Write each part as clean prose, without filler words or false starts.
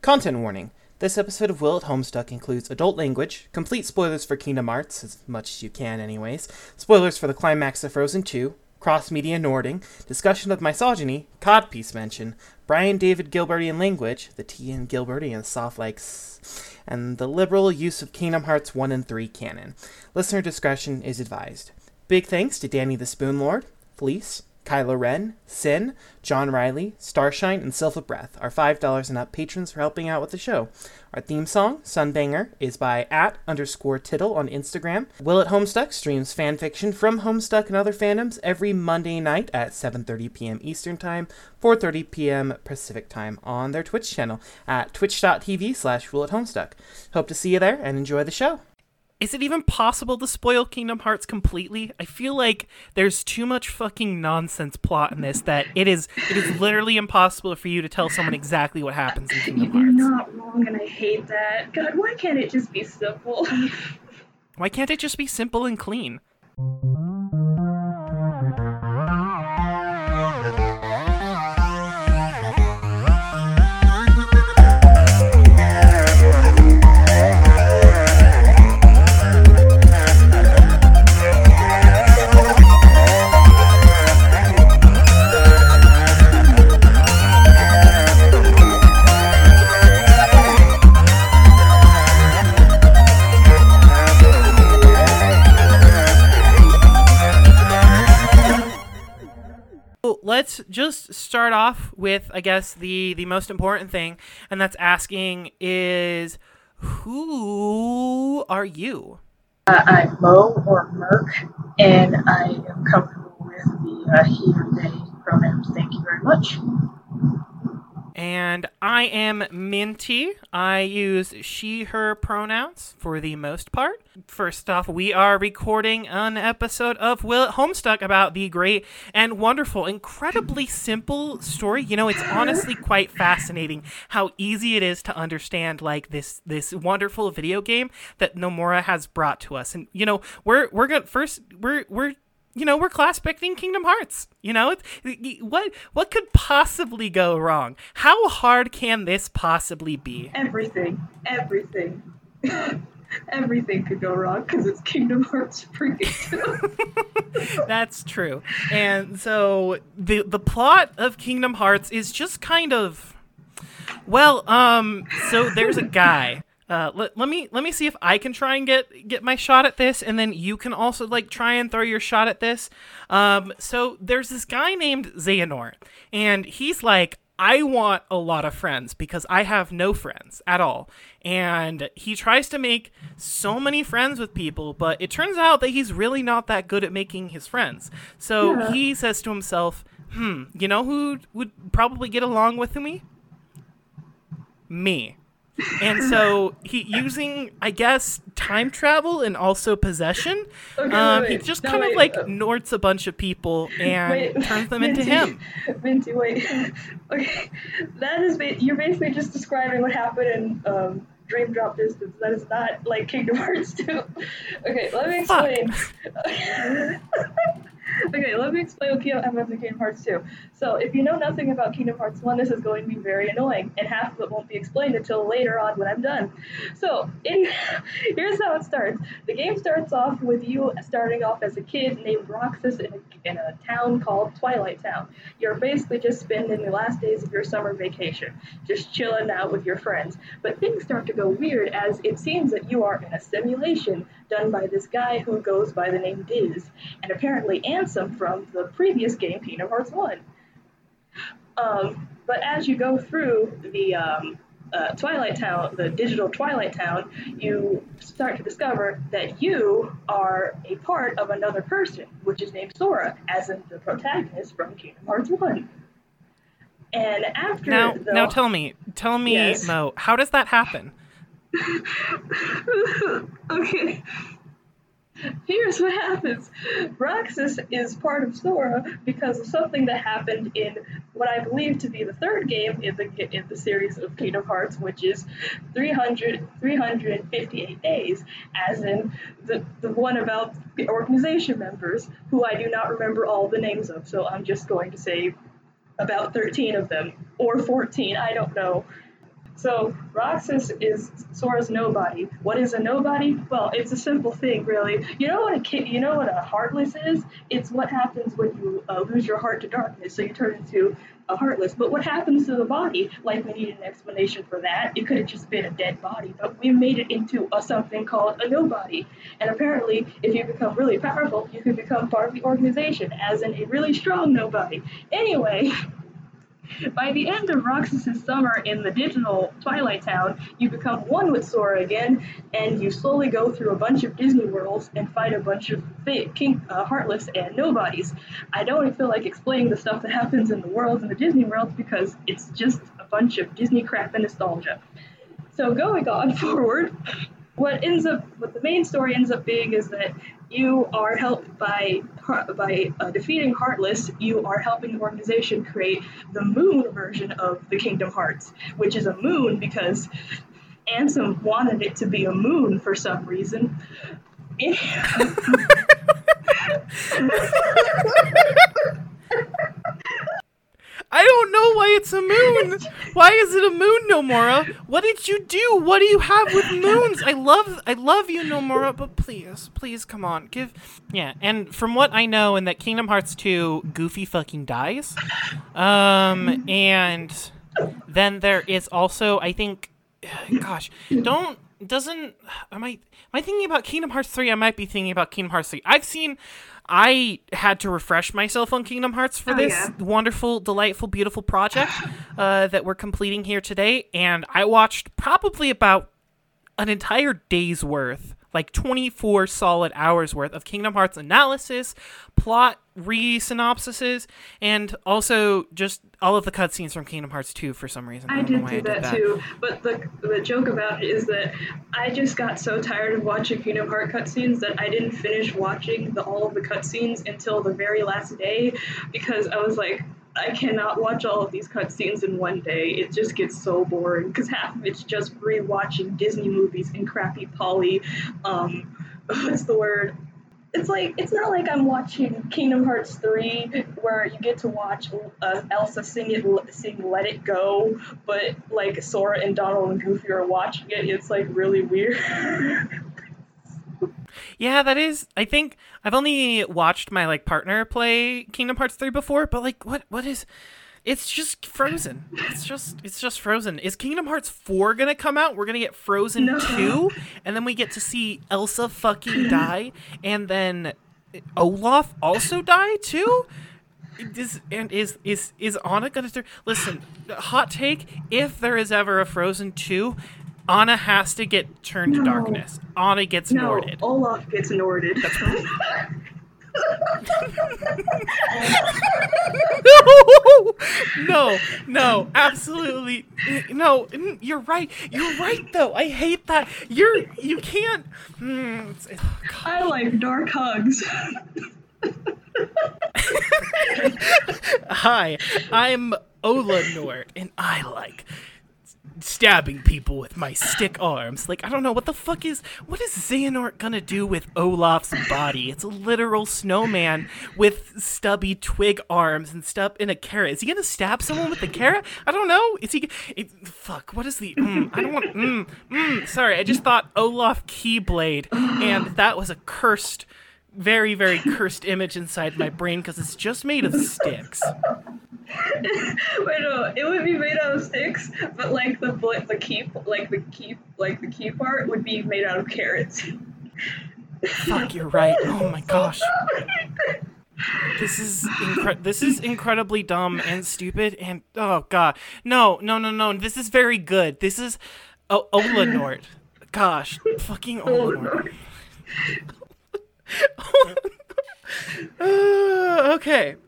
Content warning. This episode of Will at Homestuck includes adult language, complete spoilers for Kingdom Hearts, as much as you can anyways, spoilers for the climax of Frozen 2, cross-media Nording, discussion of misogyny, codpiece mention, Brian David Gilbertian language, the T in Gilbertian soft like s, and the liberal use of Kingdom Hearts 1 and 3 canon. Listener discretion is advised. Big thanks to Danny the Spoonlord, Fleece, Kylo Ren, Sin, John Riley, Starshine, and Sylpha Breath, our $5 and up patrons for helping out with the show. Our theme song, Sunbanger, is by @_Tittle on Instagram. Will at Homestuck streams fanfiction from Homestuck and other fandoms every Monday night at 7:30 p.m. Eastern Time, 4:30 p.m. Pacific Time on their Twitch channel at twitch.tv/WillAtHomestuck. Hope to see you there and enjoy the show. Is it even possible to spoil Kingdom Hearts completely? I feel like there's too much fucking nonsense plot in this that it is literally impossible for you to tell someone exactly what happens in Kingdom Hearts. You're not wrong, and I hate that. God, why can't it just be simple? Why can't it just be simple and clean? Let's just start off with, I guess, the most important thing, and that's asking is, who are you? I'm Mo, or Merc, and I am comfortable with the he or they pronouns. Thank you very much. And I am Minty. I use she, her pronouns for the most part. First off, we are recording an episode of Will at Homestuck about the great and wonderful, incredibly simple story. You know, it's honestly quite fascinating how easy it is to understand, like, this wonderful video game that Nomura has brought to us. And, you know, we're class picking Kingdom Hearts. You know, what could possibly go wrong? How hard can this possibly be? Everything. Everything could go wrong because it's Kingdom Hearts freaking 2. That's true. And so the plot of Kingdom Hearts is just kind of, well, so there's a guy. Let me see if I can try and get my shot at this, and then you can also try and throw your shot at this. So there's this guy named Xehanort, and he's like, I want a lot of friends because I have no friends at all. And he tries to make so many friends with people, but it turns out that he's really not that good at making his friends. So he says to himself, you know who would probably get along with me? Me. And so he, using, I guess, time travel and also possession, he just norts a bunch of people and turns them into him. Minty, wait. Okay, you're basically just describing what happened in Dream Drop Distance. That is not like Kingdom Hearts 2. Okay, let me explain. Okay, let me explain what happens in Kingdom Hearts 2. So, if you know nothing about Kingdom Hearts 1, this is going to be very annoying, and half of it won't be explained until later on when I'm done. So, here's how it starts. The game starts off with you starting off as a kid named Roxas in a town called Twilight Town. You're basically just spending the last days of your summer vacation, just chilling out with your friends. But things start to go weird as it seems that you are in a simulation done by this guy who goes by the name Diz, and apparently Ansem from the previous game, Kingdom Hearts 1. But as you go through the Twilight Town, the digital Twilight Town, you start to discover that you are a part of another person, which is named Sora, as in the protagonist from Kingdom Hearts 1. And after now tell me, yes. Mo, how does that happen? Okay. Here's what happens. Roxas is part of Sora because of something that happened in what I believe to be the third game in the series of Kingdom Hearts, which is 358 days, as in the one about the organization members, who I do not remember all the names of, so I'm just going to say about 13 of them, or 14, I don't know. So Roxas is Sora's nobody. What is a nobody? Well, it's a simple thing, really. You know what a heartless is? It's what happens when you lose your heart to darkness, so you turn into a heartless. But what happens to the body? Like, we need an explanation for that. It could have just been a dead body, but we made it into something called a nobody. And apparently, if you become really powerful, you can become part of the organization, as in a really strong nobody. Anyway. By the end of Roxas's summer in the digital Twilight Town, you become one with Sora again, and you slowly go through a bunch of Disney worlds and fight a bunch of Heartless and Nobodies. I don't even feel like explaining the stuff that happens in the worlds in the Disney worlds because it's just a bunch of Disney crap and nostalgia. So going on forward, what the main story ends up being is that you are helped by defeating Heartless. You are helping the organization create the moon version of the Kingdom Hearts, which is a moon because Ansem wanted it to be a moon for some reason. I don't know why it's a moon. Why is it a moon, Nomura? What did you do? What do you have with moons? I love you, Nomura, but please, come on. Yeah, and from what I know in that Kingdom Hearts 2, Goofy fucking dies. And then there is also, I think, gosh, am I thinking about Kingdom Hearts 3? I might be thinking about Kingdom Hearts 3. I had to refresh myself on Kingdom Hearts for this wonderful, delightful, beautiful project that we're completing here today, and I watched probably about an entire day's worth, like 24 solid hours worth of Kingdom Hearts analysis, plot re-synopsises, and also just all of the cutscenes from Kingdom Hearts 2 for some reason. I did do that too, but the joke about it is that I just got so tired of watching Kingdom Hearts cutscenes that I didn't finish watching all of the cutscenes until the very last day, because I was like, I cannot watch all of these cutscenes in one day. It just gets so boring, because half of it's just re-watching Disney movies in crappy poly, what's the word? It's not like I'm watching Kingdom Hearts 3 where you get to watch Elsa sing Let It Go, but like Sora and Donald and Goofy are watching it. It's like really weird. Yeah, that is. I think I've only watched my partner play Kingdom Hearts 3 before, but what is? It's just Frozen. It's just Frozen. Is Kingdom Hearts 4 gonna come out? We're gonna get Frozen 2, and then we get to see Elsa fucking die, and then Olaf also die too? Is Anna gonna listen, hot take, if there is ever a Frozen 2, Anna has to get turned to darkness. Anna gets Norded. Olaf gets Norded. That's right. No, absolutely no. You're right though. I hate that. You can't. I like dark hugs. Hi, I'm Ola Nord, and I like stabbing people with my stick arms. I don't know, what is Xehanort gonna do with Olaf's body? It's a literal snowman with stubby twig arms and stuff in a carrot. Is he gonna stab someone with the carrot? I don't know. What is the I don't want sorry, I just thought Olaf Keyblade, and that was a cursed, very, very cursed image inside my brain because it's just made of sticks. Wait, no, it would be made out of sticks, but the key part would be made out of carrots. Fuck, you're right. Oh my gosh. This is incredibly dumb and stupid, and oh god. No. This is very good. This is Ola Nord. Gosh, fucking Ola Nord. Okay.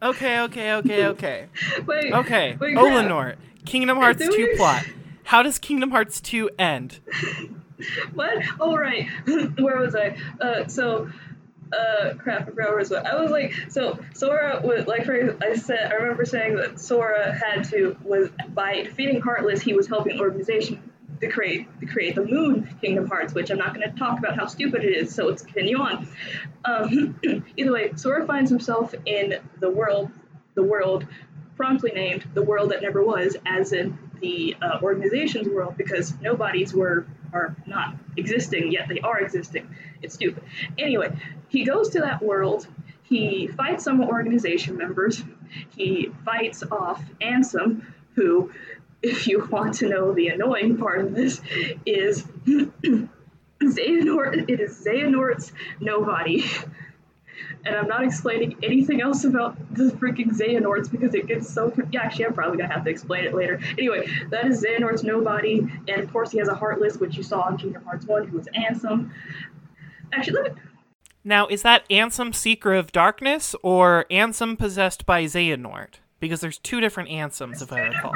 Wait, Olanor, Kingdom Hearts 2 plot. How does Kingdom Hearts 2 end? What? Oh, right. Where was I? Crap, where was I? I was like, so Sora was, I remember saying that Sora was by defeating Heartless, he was helping the organization to create the Moon Kingdom Hearts, which I'm not going to talk about how stupid it is, so let's continue on. Either way, Sora finds himself in the world promptly named The World That Never Was, as in the organization's world because nobodies are not existing, yet they are existing. It's stupid. Anyway, he goes to that world. He fights some organization members. He fights off Ansem, who, if you want to know the annoying part of this, is Xehanort. It is Xehanort's nobody. And I'm not explaining anything else about the freaking Xehanorts because it gets so... Yeah, actually, I'm probably going to have to explain it later. Anyway, that is Xehanort's nobody, and of course he has a Heartless, which you saw in Kingdom Hearts 1, who was Ansem. Actually, let me... Now, is that Ansem Seeker of Darkness, or Ansem possessed by Xehanort? Because there's two different Ansems, if I recall.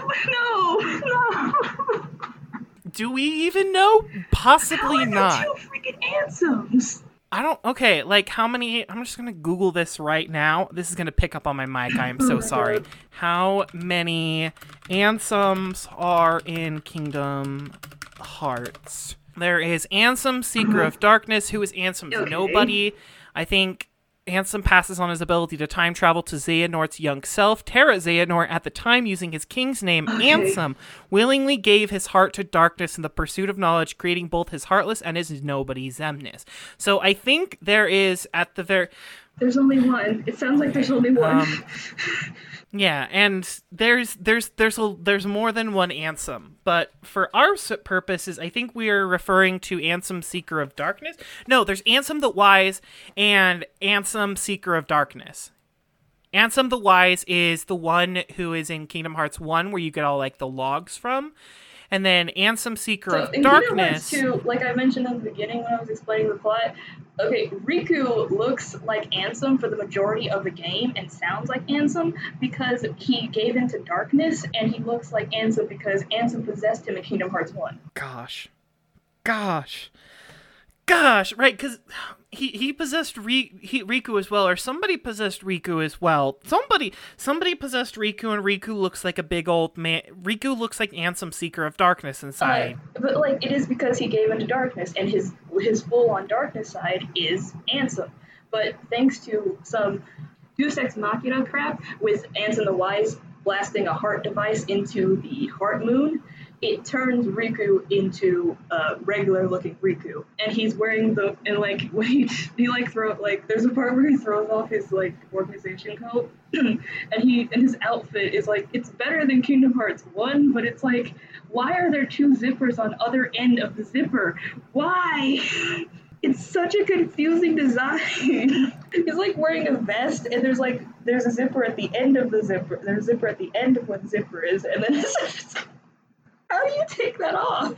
No! Do we even know? Possibly not. Two freaking Ansems! Okay, like how many, I'm just gonna Google this right now. This is gonna pick up on my mic, I am so sorry. God. How many Ansems are in Kingdom Hearts? There is Ansem, Seeker of Darkness, who is Ansem's nobody. I think Ansem passes on his ability to time travel to Xehanort's young self. Terra Xehanort, at the time using his king's name, Ansem, willingly gave his heart to darkness in the pursuit of knowledge, creating both his Heartless and his nobody, Xemnas. So I think there is, at the very... There's only one. It sounds like there's only one. Yeah, and there's more than one Ansem, but for our purposes, I think we are referring to Ansem Seeker of Darkness. No, there's Ansem the Wise and Ansem Seeker of Darkness. Ansem the Wise is the one who is in Kingdom Hearts 1, where you get all like the logs from. And then Ansem Seeker of Darkness. Kingdom Hearts 2, like I mentioned in the beginning when I was explaining the plot, okay, Riku looks like Ansem for the majority of the game and sounds like Ansem because he gave into darkness, and he looks like Ansem because Ansem possessed him in Kingdom Hearts 1. Gosh, right, because he possessed Riku as well, or somebody possessed Riku as well. Somebody possessed Riku, and Riku looks like a big old man. Riku looks like Ansem Seeker of Darkness inside. But like, it is because he gave into darkness, and his full-on darkness side is Ansem. But thanks to some Deus Ex Machina crap with Ansem the Wise blasting a heart device into the Heart Moon, it turns Riku into regular-looking Riku, and he's wearing when he there's a part where he throws off his like organization coat, and his outfit is like, it's better than Kingdom Hearts 1, but it's like, why are there two zippers on other end of the zipper? Why? It's such a confusing design. He's like wearing a vest, and there's a zipper at the end of the zipper. There's a zipper at the end of what the zipper is, and then it's how do you take that off?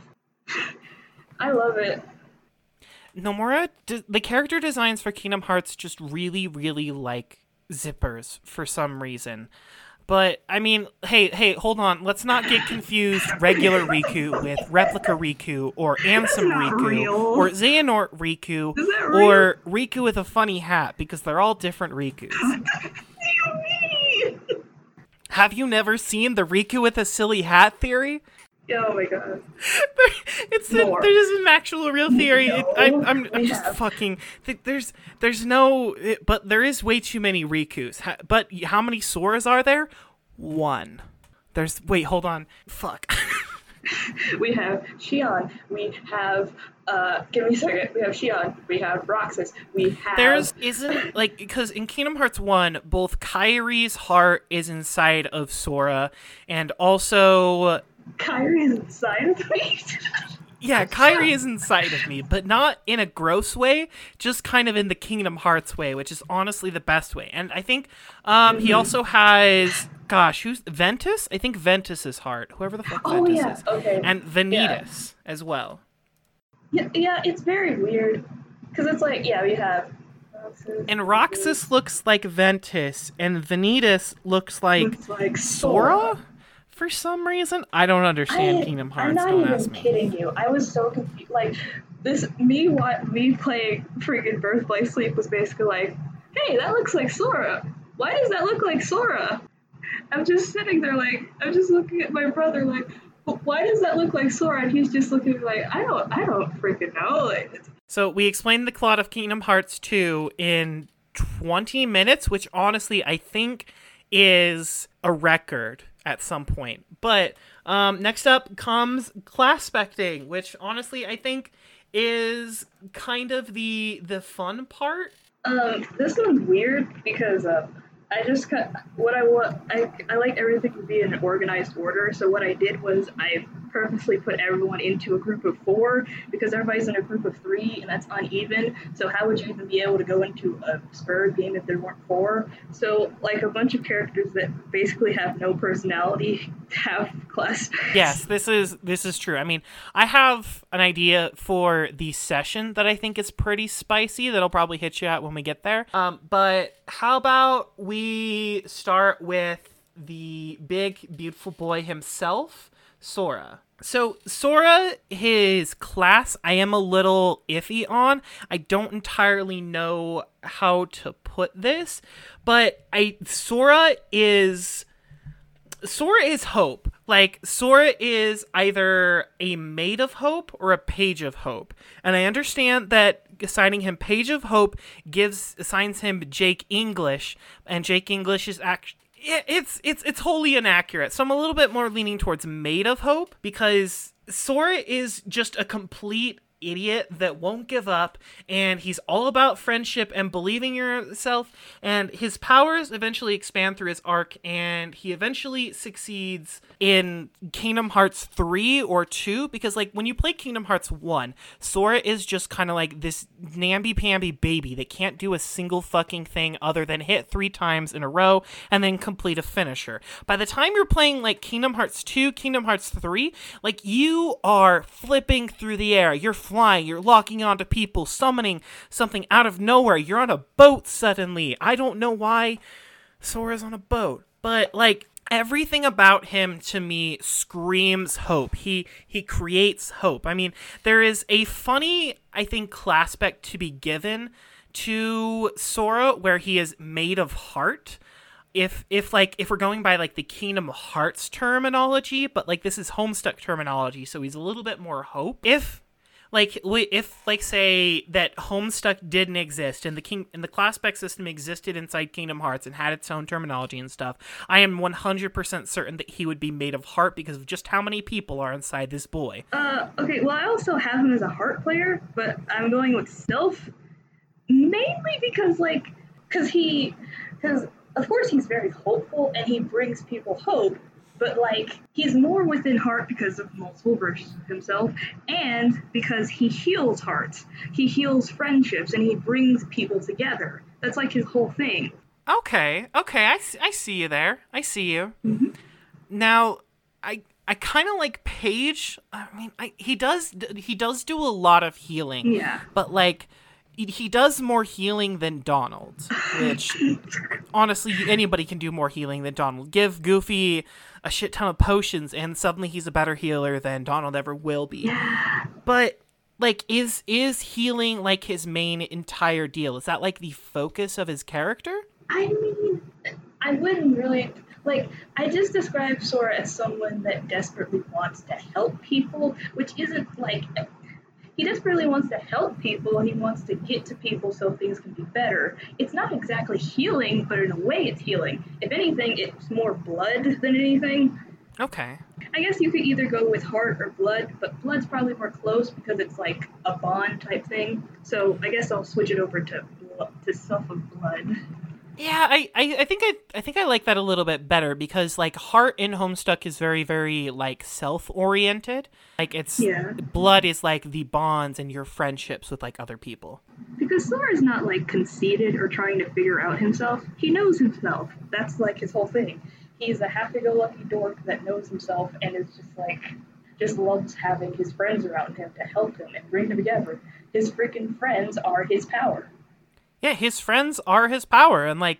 I love it. Nomura, the character designs for Kingdom Hearts just really, really like zippers for some reason. But, I mean, hey, hold on. Let's not get confused regular Riku with replica Riku, or Ansem Riku, real. or Xehanort Riku, Is that real? or Riku with a funny hat, because they're all different Rikus. What do you mean? Have you never seen the Riku with a silly hat theory? Oh my god. There's an actual real theory. No, I'm just fucking. There's no, but there is way too many Rikus. But how many Soras are there? One. Wait, hold on. Fuck. We have Xion. We have give me a second. We have Xion. We have Roxas. We have because in Kingdom Hearts 1, both Kairi's heart is inside of Sora, and also Kairi is inside of me. Yeah, Kairi is inside of me, but not in a gross way, just kind of in the Kingdom Hearts way, which is honestly the best way. And I think he also has, who's Ventus? I think Ventus's heart, whoever the fuck Ventus is. Okay. And Vanitas as well. Yeah, it's very weird, because it's like, we have Roxas. And Roxas looks like Ventus, and Vanitas looks like Sora? For some reason, I don't understand Kingdom Hearts. Don't ask me. I'm not even kidding you. I was so confused. Like, me playing freaking Birth by Sleep was basically like, hey, that looks like Sora. Why does that look like Sora? I'm just sitting there like, I'm just looking at my brother like, why does that look like Sora? And he's just looking like, I don't freaking know. Like, so we explained the plot of Kingdom Hearts 2 in 20 minutes, which honestly I think is a record at some point. But next up comes class-specting, which honestly I think is kind of the fun part. This one's weird because I just what I want. I like everything to be in an organized order. So what I did was I purposely put everyone into a group of 4 because everybody's in a group of 3 and that's uneven. So how would you even be able to go into a Spur game if there weren't 4? So like a bunch of characters that basically have no personality have class. Yes, this is true. I mean, I have an idea for the session that I think is pretty spicy that'll probably hit you out when we get there. But how about we start with the big, beautiful boy himself, Sora. So Sora, his class, I am a little iffy on. I don't entirely know how to put this, but Sora is hope. Like, Sora is either a Maid of Hope or a Page of Hope. And I understand that assigning him Page of Hope assigns him Jake English, and Jake English is actually... It's wholly inaccurate. So I'm a little bit more leaning towards Maid of Hope, because Sora is just a complete idiot that won't give up, and he's all about friendship and believing yourself, and his powers eventually expand through his arc, and he eventually succeeds in Kingdom Hearts 3 or 2, because like when you play Kingdom Hearts 1, Sora is just kind of like this namby-pamby baby that can't do a single fucking thing other than hit 3 times in a row and then complete a finisher. By the time you're playing like Kingdom Hearts 2, Kingdom Hearts 3, like you are flipping through the air, you're flying, you're locking onto people, summoning something out of nowhere, you're on a boat suddenly. I don't know why Sora's on a boat, but like everything about him to me screams hope. He creates hope. I mean, there is a funny, I think, class spec to be given to Sora where he is made of heart. If we're going by like the Kingdom Hearts terminology, but like this is Homestuck terminology, so he's a little bit more hope. If say that Homestuck didn't exist and the class spec system existed inside Kingdom Hearts and had its own terminology and stuff, I am 100% certain that he would be made of heart because of just how many people are inside this boy. Okay, well I also have him as a heart player, but I'm going with stealth, mainly because of course he's very hopeful and he brings people hope, but like he's more within heart because of multiple versions of himself and because he heals hearts. He heals friendships and he brings people together. That's like his whole thing. Okay, I see you there. I see you. Mm-hmm. Now, I kind of like Paige. I mean, he does do a lot of healing. Yeah. But like he does more healing than Donald, which honestly anybody can do more healing than Donald. Give Goofy a shit ton of potions and suddenly he's a better healer than Donald ever will be. Yeah. But like is healing like his main entire deal? Is that like the focus of his character? I mean, I wouldn't really like. I just described Sora as someone that desperately wants to help people, which isn't like. He desperately wants to help people. He wants to get to people so things can be better. It's not exactly healing, but in a way it's healing. If anything, it's more blood than anything. Okay. I guess you could either go with heart or blood, but blood's probably more close because it's like a bond type thing. So I guess I'll switch it over to stuff of blood. Yeah, I think I like that a little bit better because like heart in Homestuck is very, very like self-oriented. Like it's blood is like the bonds and your friendships with like other people. Because Sora's not like conceited or trying to figure out himself. He knows himself. That's like his whole thing. He's a happy-go-lucky dork that knows himself and is just loves having his friends around him to help him and bring them together. His freaking friends are his power. Yeah, his friends are his power, and like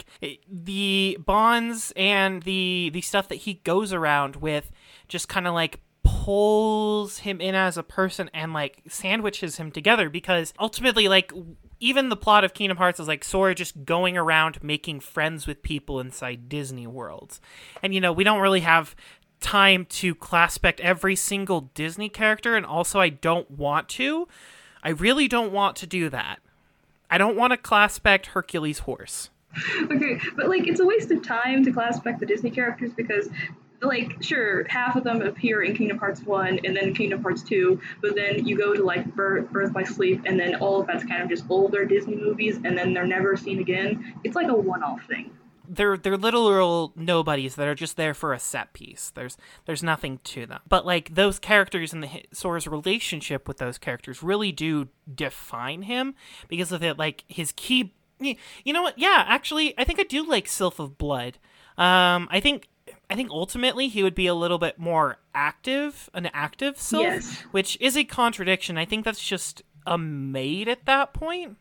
the bonds and the stuff that he goes around with just kind of like pulls him in as a person and like sandwiches him together, because ultimately like even the plot of Kingdom Hearts is like Sora just going around making friends with people inside Disney worlds. And you know, we don't really have time to class spec every single Disney character, and also I really don't want to do that. I don't want to class spec Hercules' horse. Okay, but like it's a waste of time to class spec the Disney characters because like, sure, half of them appear in Kingdom Hearts 1 and then Kingdom Hearts 2, but then you go to like Birth by Sleep, and then all of that's kind of just older Disney movies, and then they're never seen again. It's like a one-off thing. They're literal nobodies that are just there for a set piece. There's nothing to them. But like those characters and Sora's relationship with those characters really do define him because of it. Like his key, you know what? Yeah, actually, I think I do like Sylph of Blood. I think ultimately he would be a little bit more active, an active Sylph, Yes. which is a contradiction. I think that's just a maid at that point.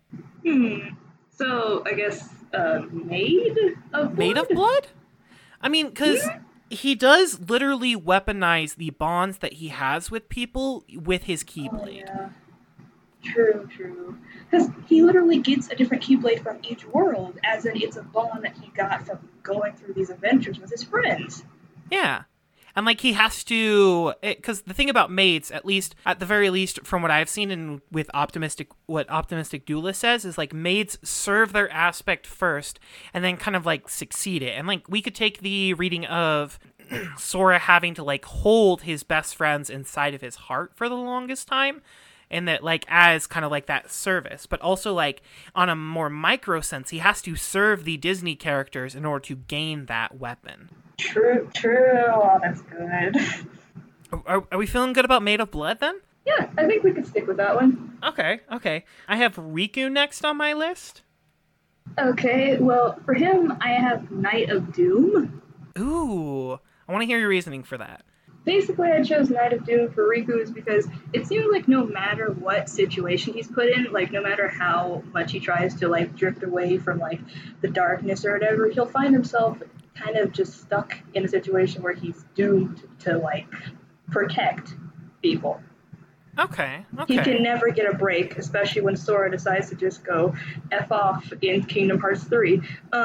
So I guess Maid of Made of Blood? blood? I mean, because he does literally weaponize the bonds that he has with people with his Oh, Keyblade. yeah. True, true. Because he literally gets a different Keyblade from each world, as in it's a bond that he got from going through these adventures with his friends. Yeah. And like he has to, because the thing about maids, at least at the very least, from what I've seen and with what Optimistic Duelist says is like maids serve their aspect first, and then kind of like succeed it. And like we could take the reading of Sora having to like hold his best friends inside of his heart for the longest time, and that like as kind of like that service, but also like on a more micro sense, he has to serve the Disney characters in order to gain that weapon. True, true. Oh, that's good. Are we feeling good about Made of Blood then? Yeah, I think we could stick with that one. Okay. I have Riku next on my list. Okay, well, for him, I have Knight of Doom. Ooh, I want to hear your reasoning for that. Basically, I chose Knight of Doom for Riku is because it seems like no matter what situation he's put in, like no matter how much he tries to like drift away from like the darkness or whatever, he'll find himself kind of just stuck in a situation where he's doomed to like protect people. Okay. He can never get a break, especially when Sora decides to just go F off in Kingdom Hearts 3.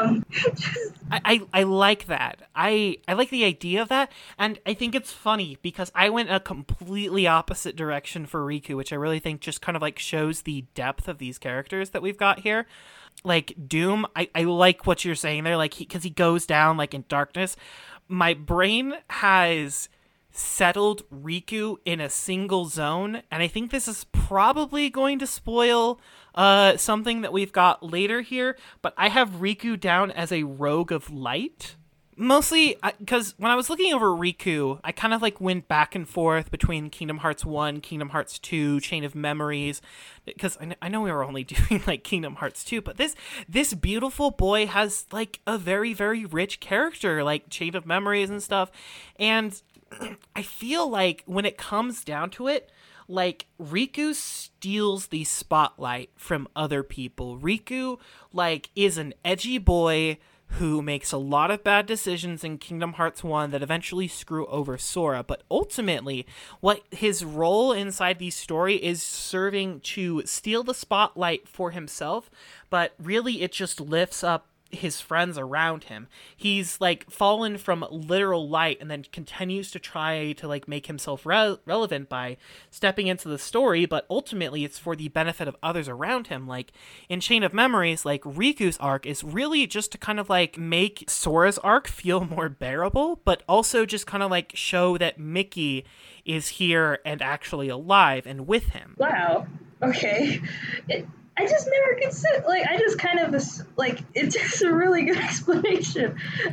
I like that. I like the idea of that, and I think it's funny because I went a completely opposite direction for Riku, which I really think just kind of like shows the depth of these characters that we've got here. Like Doom, I like what you're saying there, like because he goes down like in darkness. My brain has settled Riku in a single zone, and I think this is probably going to spoil something that we've got later here, but I have Riku down as a rogue of light. Mostly because when I was looking over Riku, I kind of like went back and forth between Kingdom Hearts 1, Kingdom Hearts 2, Chain of Memories, because I know we were only doing like Kingdom Hearts 2, but this beautiful boy has like a very, very rich character, like Chain of Memories and stuff, and I feel like when it comes down to it, like Riku steals the spotlight from other people. Riku like is an edgy boy who makes a lot of bad decisions in Kingdom Hearts 1 that eventually screw over Sora, but ultimately what his role inside the story is serving to steal the spotlight for himself, but really it just lifts up his friends around him. He's like fallen from literal light and then continues to try to like make himself relevant by stepping into the story, but ultimately it's for the benefit of others around him. Like in Chain of Memories, like Riku's arc is really just to kind of like make Sora's arc feel more bearable, but also just kind of like show that Mickey is here and actually alive and with him. Wow. Okay. I just never considered, like, I just kind of, like, it's just a really good explanation.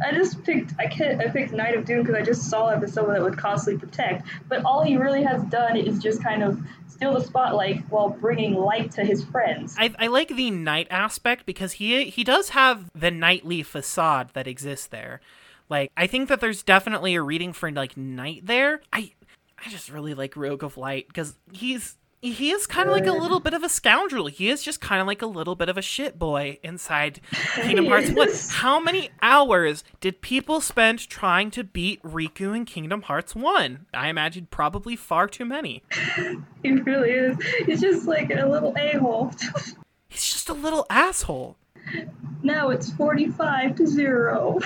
I picked Knight of Doom because I just saw him as someone that would constantly protect, but all he really has done is just kind of steal the spotlight while bringing light to his friends. I like the knight aspect because he does have the knightly facade that exists there. Like, I think that there's definitely a reading for, like, knight there. I just really like Rogue of Light because he is kind of like a little bit of a scoundrel. He is just kind of like a little bit of a shit boy inside Kingdom Hearts 1. How many hours did people spend trying to beat Riku in Kingdom Hearts 1? I imagine probably far too many. He really is. He's just like a little a-hole. He's just a little asshole. Now it's 45-0.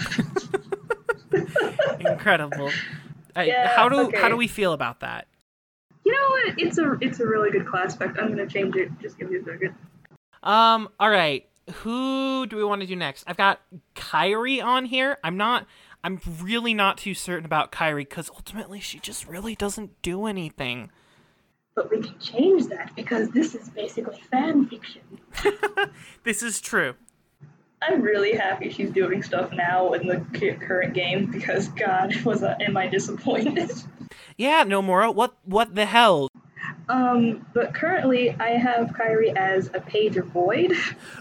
Incredible. Yeah, how okay. do we feel about that? You know what? It's a really good class spec. I'm gonna change it. Just give me a second. All right. Who do we want to do next? I've got Kairi on here. I'm not I'm really not too certain about Kairi, because ultimately she just really doesn't do anything. But we can change that, because this is basically fan fiction. This is true. I'm really happy she's doing stuff now in the current game, because God, am I disappointed. Yeah, Nomura, what the hell? But currently I have Kairi as a Page of Void.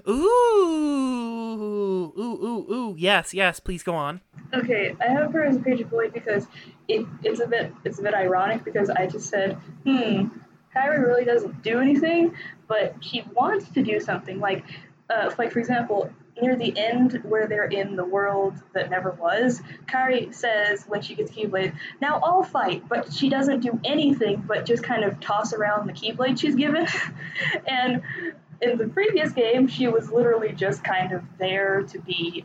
Ooh, yes, please go on. Okay, I have her as a Page of Void because it's a bit ironic, because I just said, Kairi really doesn't do anything, but she wants to do something. Like for example, near the end where they're in the world that never was, Kairi says when she gets Keyblade, "Now I'll fight," but she doesn't do anything but just kind of toss around the Keyblade she's given. And in the previous game, she was literally just kind of there to be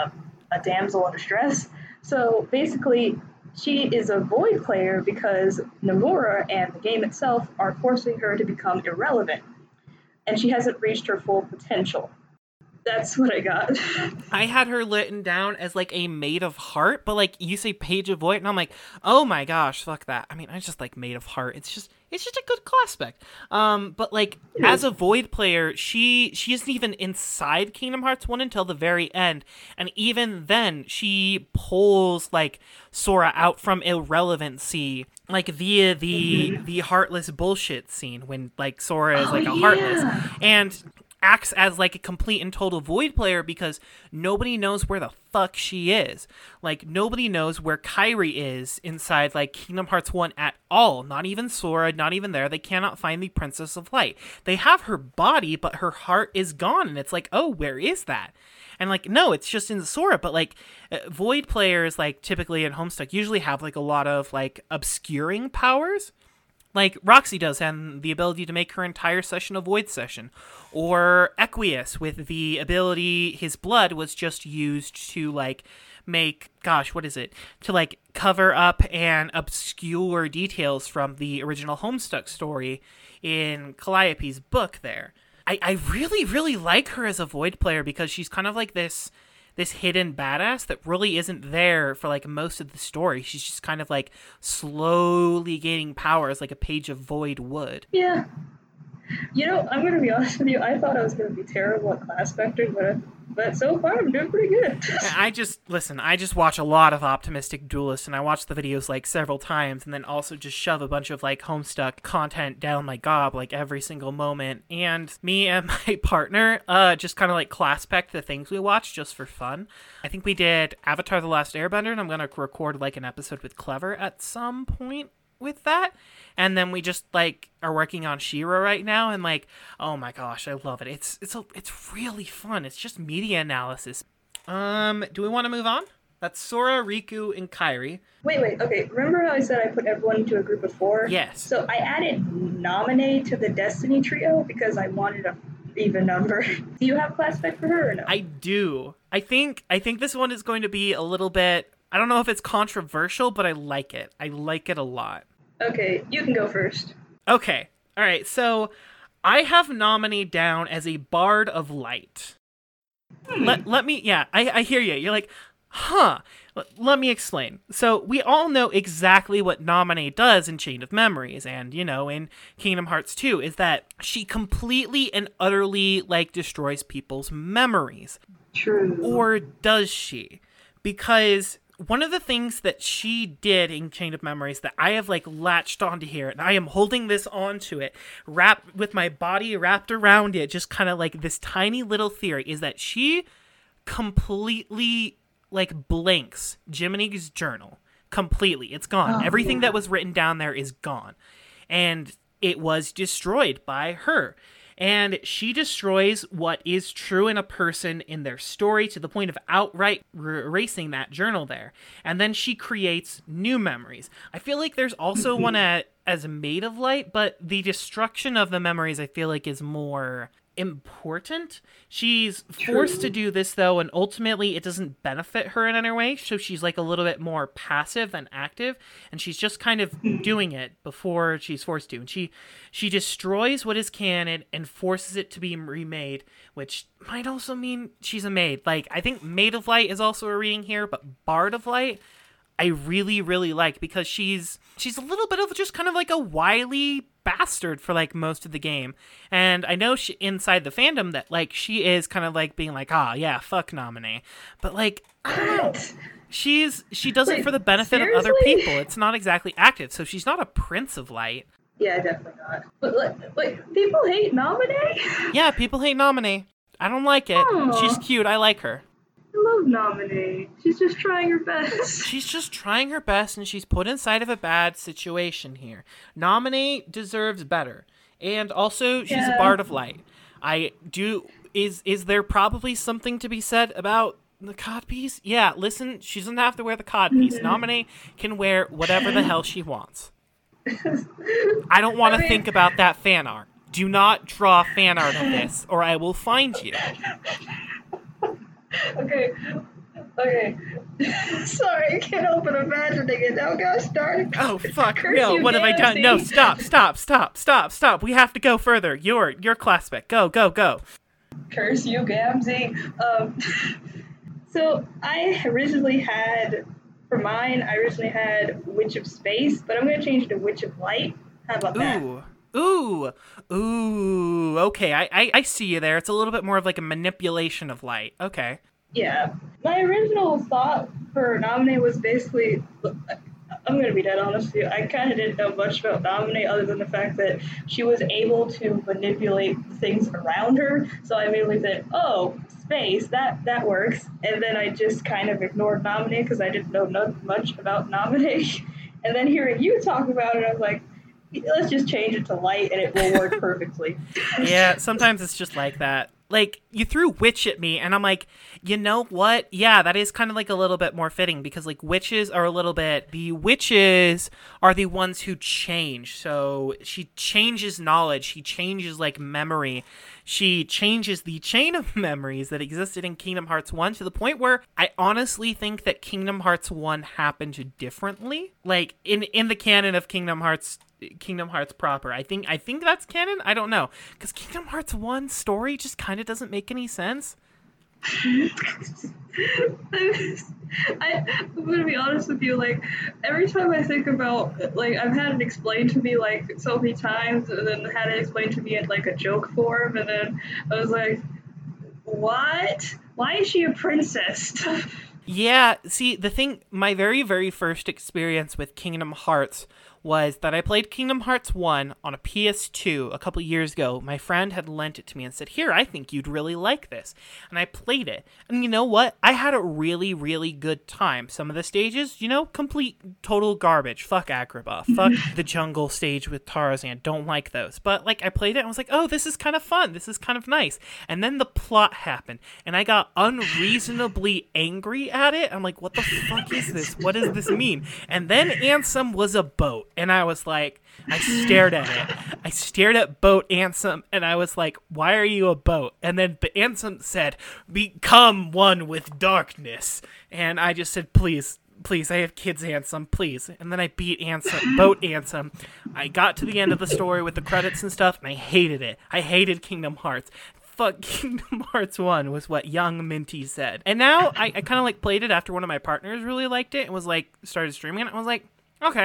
a damsel in distress. So basically, she is a Void player because Nomura and the game itself are forcing her to become irrelevant, and she hasn't reached her full potential. That's what I got. I had her written down as like a Maid of Heart, but like you say Page of Void, and I'm like, oh my gosh, fuck that. I mean, I just like Maid of Heart. It's just a good class spec. But like as a Void player, she isn't even inside Kingdom Hearts 1 until the very end, and even then she pulls like Sora out from irrelevancy, like via the heartless bullshit scene when like Sora is like a heartless, and acts as like a complete and total Void player because nobody knows where the fuck she is. Like nobody knows where Kairi is inside like Kingdom Hearts 1 at all. Not even Sora, not even there. They cannot find the Princess of Light. They have her body, but her heart is gone, and it's like, oh, where is that? And like, no, it's just in Sora. But like Void players, like typically in Homestuck, usually have like a lot of like obscuring powers. Like Roxy does, and the ability to make her entire session a Void session. Or Equius with the ability, his blood was just used to like make, gosh, what is it? To like cover up and obscure details from the original Homestuck story in Calliope's book there. I really, really like her as a Void player because she's kind of like this hidden badass that really isn't there for like most of the story. She's just kind of like slowly gaining powers like a Page of Void would. Yeah. You know, I'm going to be honest with you. I thought I was going to be terrible at class vectors, but so far I'm doing pretty good. I just watch a lot of Optimistic Duelists, and I watch the videos like several times, and then also just shove a bunch of like Homestuck content down my gob like every single moment. And me and my partner just kind of like class spec the things we watch just for fun. I think we did Avatar: The Last Airbender, and I'm going to record like an episode with Clever at some point with that. And then we just like are working on She-Ra right now, and like, oh my gosh, I love it. It's really fun. It's just media analysis. Do we want to move on? That's Sora, Riku, and Kairi. Wait. Okay, remember how I said I put everyone into a group of 4? Yes. So I added Naminé to the Destiny trio because I wanted a even number. Do you have class spec for her or no? I do. I think this one is going to be a little bit, I don't know if it's controversial, but I like it. I like it a lot. Okay, you can go first. Okay. All right. So I have Naminé down as a Bard of Light. Let me, yeah, I hear you. You're like, huh. Let me explain. So we all know exactly what Naminé does in Chain of Memories and, you know, in Kingdom Hearts 2 is that she completely and utterly, like, destroys people's memories. True. Or does she? Because one of the things that she did in Chain of Memories that I have like latched onto here, and I am holding this onto it, wrapped with my body wrapped around it, just kind of like this tiny little theory, is that she completely like blanks Jiminy's journal. Completely. It's gone. Everything that was written down there is gone. And it was destroyed by her. And she destroys what is true in a person in their story to the point of outright erasing that journal there. And then she creates new memories. I feel like there's also one as Maid of Light, but the destruction of the memories I feel like is more important. She's forced to do this, though, and ultimately it doesn't benefit her in any way, so she's like a little bit more passive than active, and she's just kind of doing it before she's forced to. And she destroys what is canon and forces it to be remade, which might also mean she's a maid. Like, I think Maid of Light is also a reading here, but Bard of Light I really, really like, because she's a little bit of just kind of like a wily bastard for like most of the game. And I know she, inside the fandom, that like she is kind of like being like, yeah, fuck Nominee. But like, I don't know. She does it for the benefit of other people. It's not exactly active, so she's not a Prince of Light. Yeah, definitely not. But like people hate Nominee? Yeah, people hate Nominee. I don't like it. Aww. She's cute. I like her. I love Nominee. She's just trying her best. She's just trying her best, and she's put inside of a bad situation here. Nominee deserves better. And also, she's a Bard of Light. Is there probably something to be said about the codpiece? Yeah, listen, she doesn't have to wear the codpiece. Nominee can wear whatever the hell she wants. I don't want to think about that fan art. Do not draw fan art of this, or I will find you. Okay. Sorry, I can't help but imagining it. Now got started. Oh, fuck. No, what have I done? No, stop. We have to go further. Your class spec. Go. Curse you, Gamzee. So I originally had Witch of Space, but I'm going to change it to Witch of Light. How about that? Ooh, okay, I see you there. It's a little bit more of like a manipulation of light. Okay. Yeah. My original thought for Nominee was basically, I'm going to be dead honest with you, I kind of didn't know much about Nominee other than the fact that she was able to manipulate things around her, so I immediately said, oh, space, that works, and then I just kind of ignored Nominee because I didn't know much about Nominee, and then hearing you talk about it, I was like, let's just change it to light and it will work perfectly. Yeah, sometimes it's just like that. Like, you threw witch at me, and I'm like, you know what? Yeah, that is kind of like a little bit more fitting, because like witches are the witches are the ones who change. So she changes knowledge, she changes like memory, she changes the chain of memories that existed in Kingdom Hearts 1 to the point where I honestly think that Kingdom Hearts 1 happened differently. Like in the canon of Kingdom Hearts proper. I think that's canon. I don't know, because Kingdom Hearts 1 story just kind of doesn't make any sense. I'm gonna be honest with you, like every time I think about, like, I've had it explained to me like so many times, and then had it explained to me in like a joke form, and then I was like, what? Why is she a princess? Yeah, see, the thing, my very, very first experience with Kingdom Hearts was that I played Kingdom Hearts 1 on a PS2 a couple years ago. My friend had lent it to me and said, here, I think you'd really like this. And I played it. And you know what? I had a really, really good time. Some of the stages, complete total garbage. Fuck Agrabah. Fuck the jungle stage with Tarzan. Don't like those. But like, I played it and I was like, oh, this is kind of fun. This is kind of nice. And then the plot happened. And I got unreasonably angry at it. I'm like, what the fuck is this? What does this mean? And then Ansem was a boat. And I was like, I stared at it. I stared at Boat Ansem, and I was like, why are you a boat? And then Ansem said, become one with darkness. And I just said, please, I have kids, Ansem, please. And then I beat Boat Ansem. I got to the end of the story with the credits and stuff, and I hated it. I hated Kingdom Hearts. Fuck Kingdom Hearts 1 was what young Minty said. And now I kind of like played it after one of my partners really liked it and was like, started streaming it. I was like,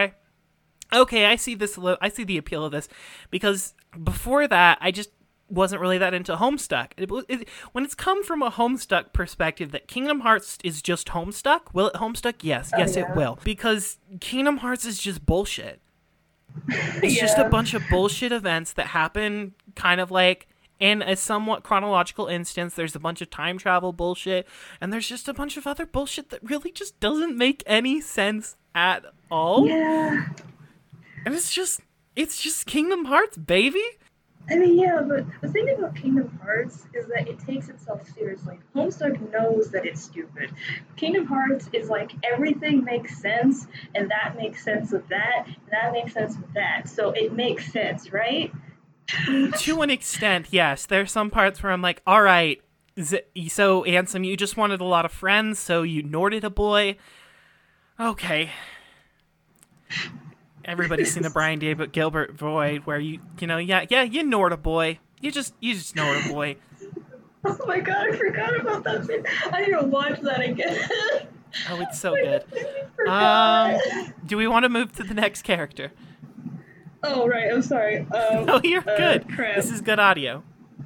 okay, I see this. I see the appeal of this, because before that, I just wasn't really that into Homestuck. When it's come from a Homestuck perspective, that Kingdom Hearts is just Homestuck. Will it Homestuck? Yes, it will, because Kingdom Hearts is just bullshit. It's just a bunch of bullshit events that happen, kind of like in a somewhat chronological instance. There's a bunch of time travel bullshit, and there's just a bunch of other bullshit that really just doesn't make any sense at all. Yeah. And it's just Kingdom Hearts, baby. I mean, yeah, but the thing about Kingdom Hearts is that it takes itself seriously. Homestuck knows that it's stupid. Kingdom Hearts is like, everything makes sense, and that makes sense with that, and that makes sense with that. So it makes sense, right? To an extent, yes. There's some parts where I'm like, all right, so Ansem, you just wanted a lot of friends, so you Norded a boy. Okay. Everybody's seen the Brian David Gilbert void where you you Nord a boy. You just Nord a boy. Oh my god, I forgot about that scene. I need to watch that again. Oh, it's so good. Do we want to move to the next character? Oh, right, I'm sorry. No, you're good. Crap. This is good audio.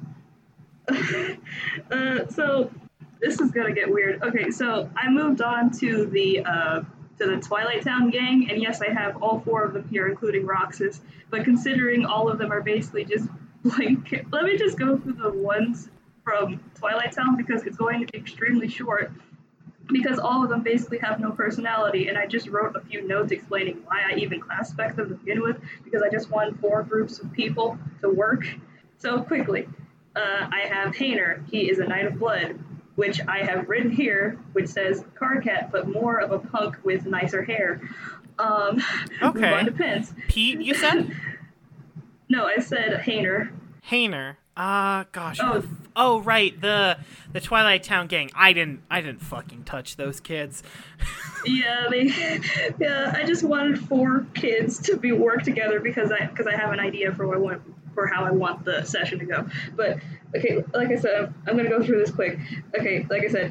So this is gonna get weird. Okay, so I moved on to the Twilight Town gang, and yes, I have all 4 of them here, including Roxas. But considering all of them are basically just blank, let me just go through the ones from Twilight Town because it's going to be extremely short. Because all of them basically have no personality, and I just wrote a few notes explaining why I even classified them to begin with, because I just wanted 4 groups of people to work. So quickly, I have Hayner. He is a Knight of Blood, which I have written here, which says Karkat, but more of a punk with nicer hair. Okay. Move on to Pence. Pete, you said? No, I said Hayner. Hayner. Gosh. Oh, right. The Twilight Town gang. I didn't fucking touch those kids. Yeah, I just wanted 4 kids to be work together because I have an idea for how I want the session to go. But okay, like I said, I'm gonna go through this quick. Okay, like I said,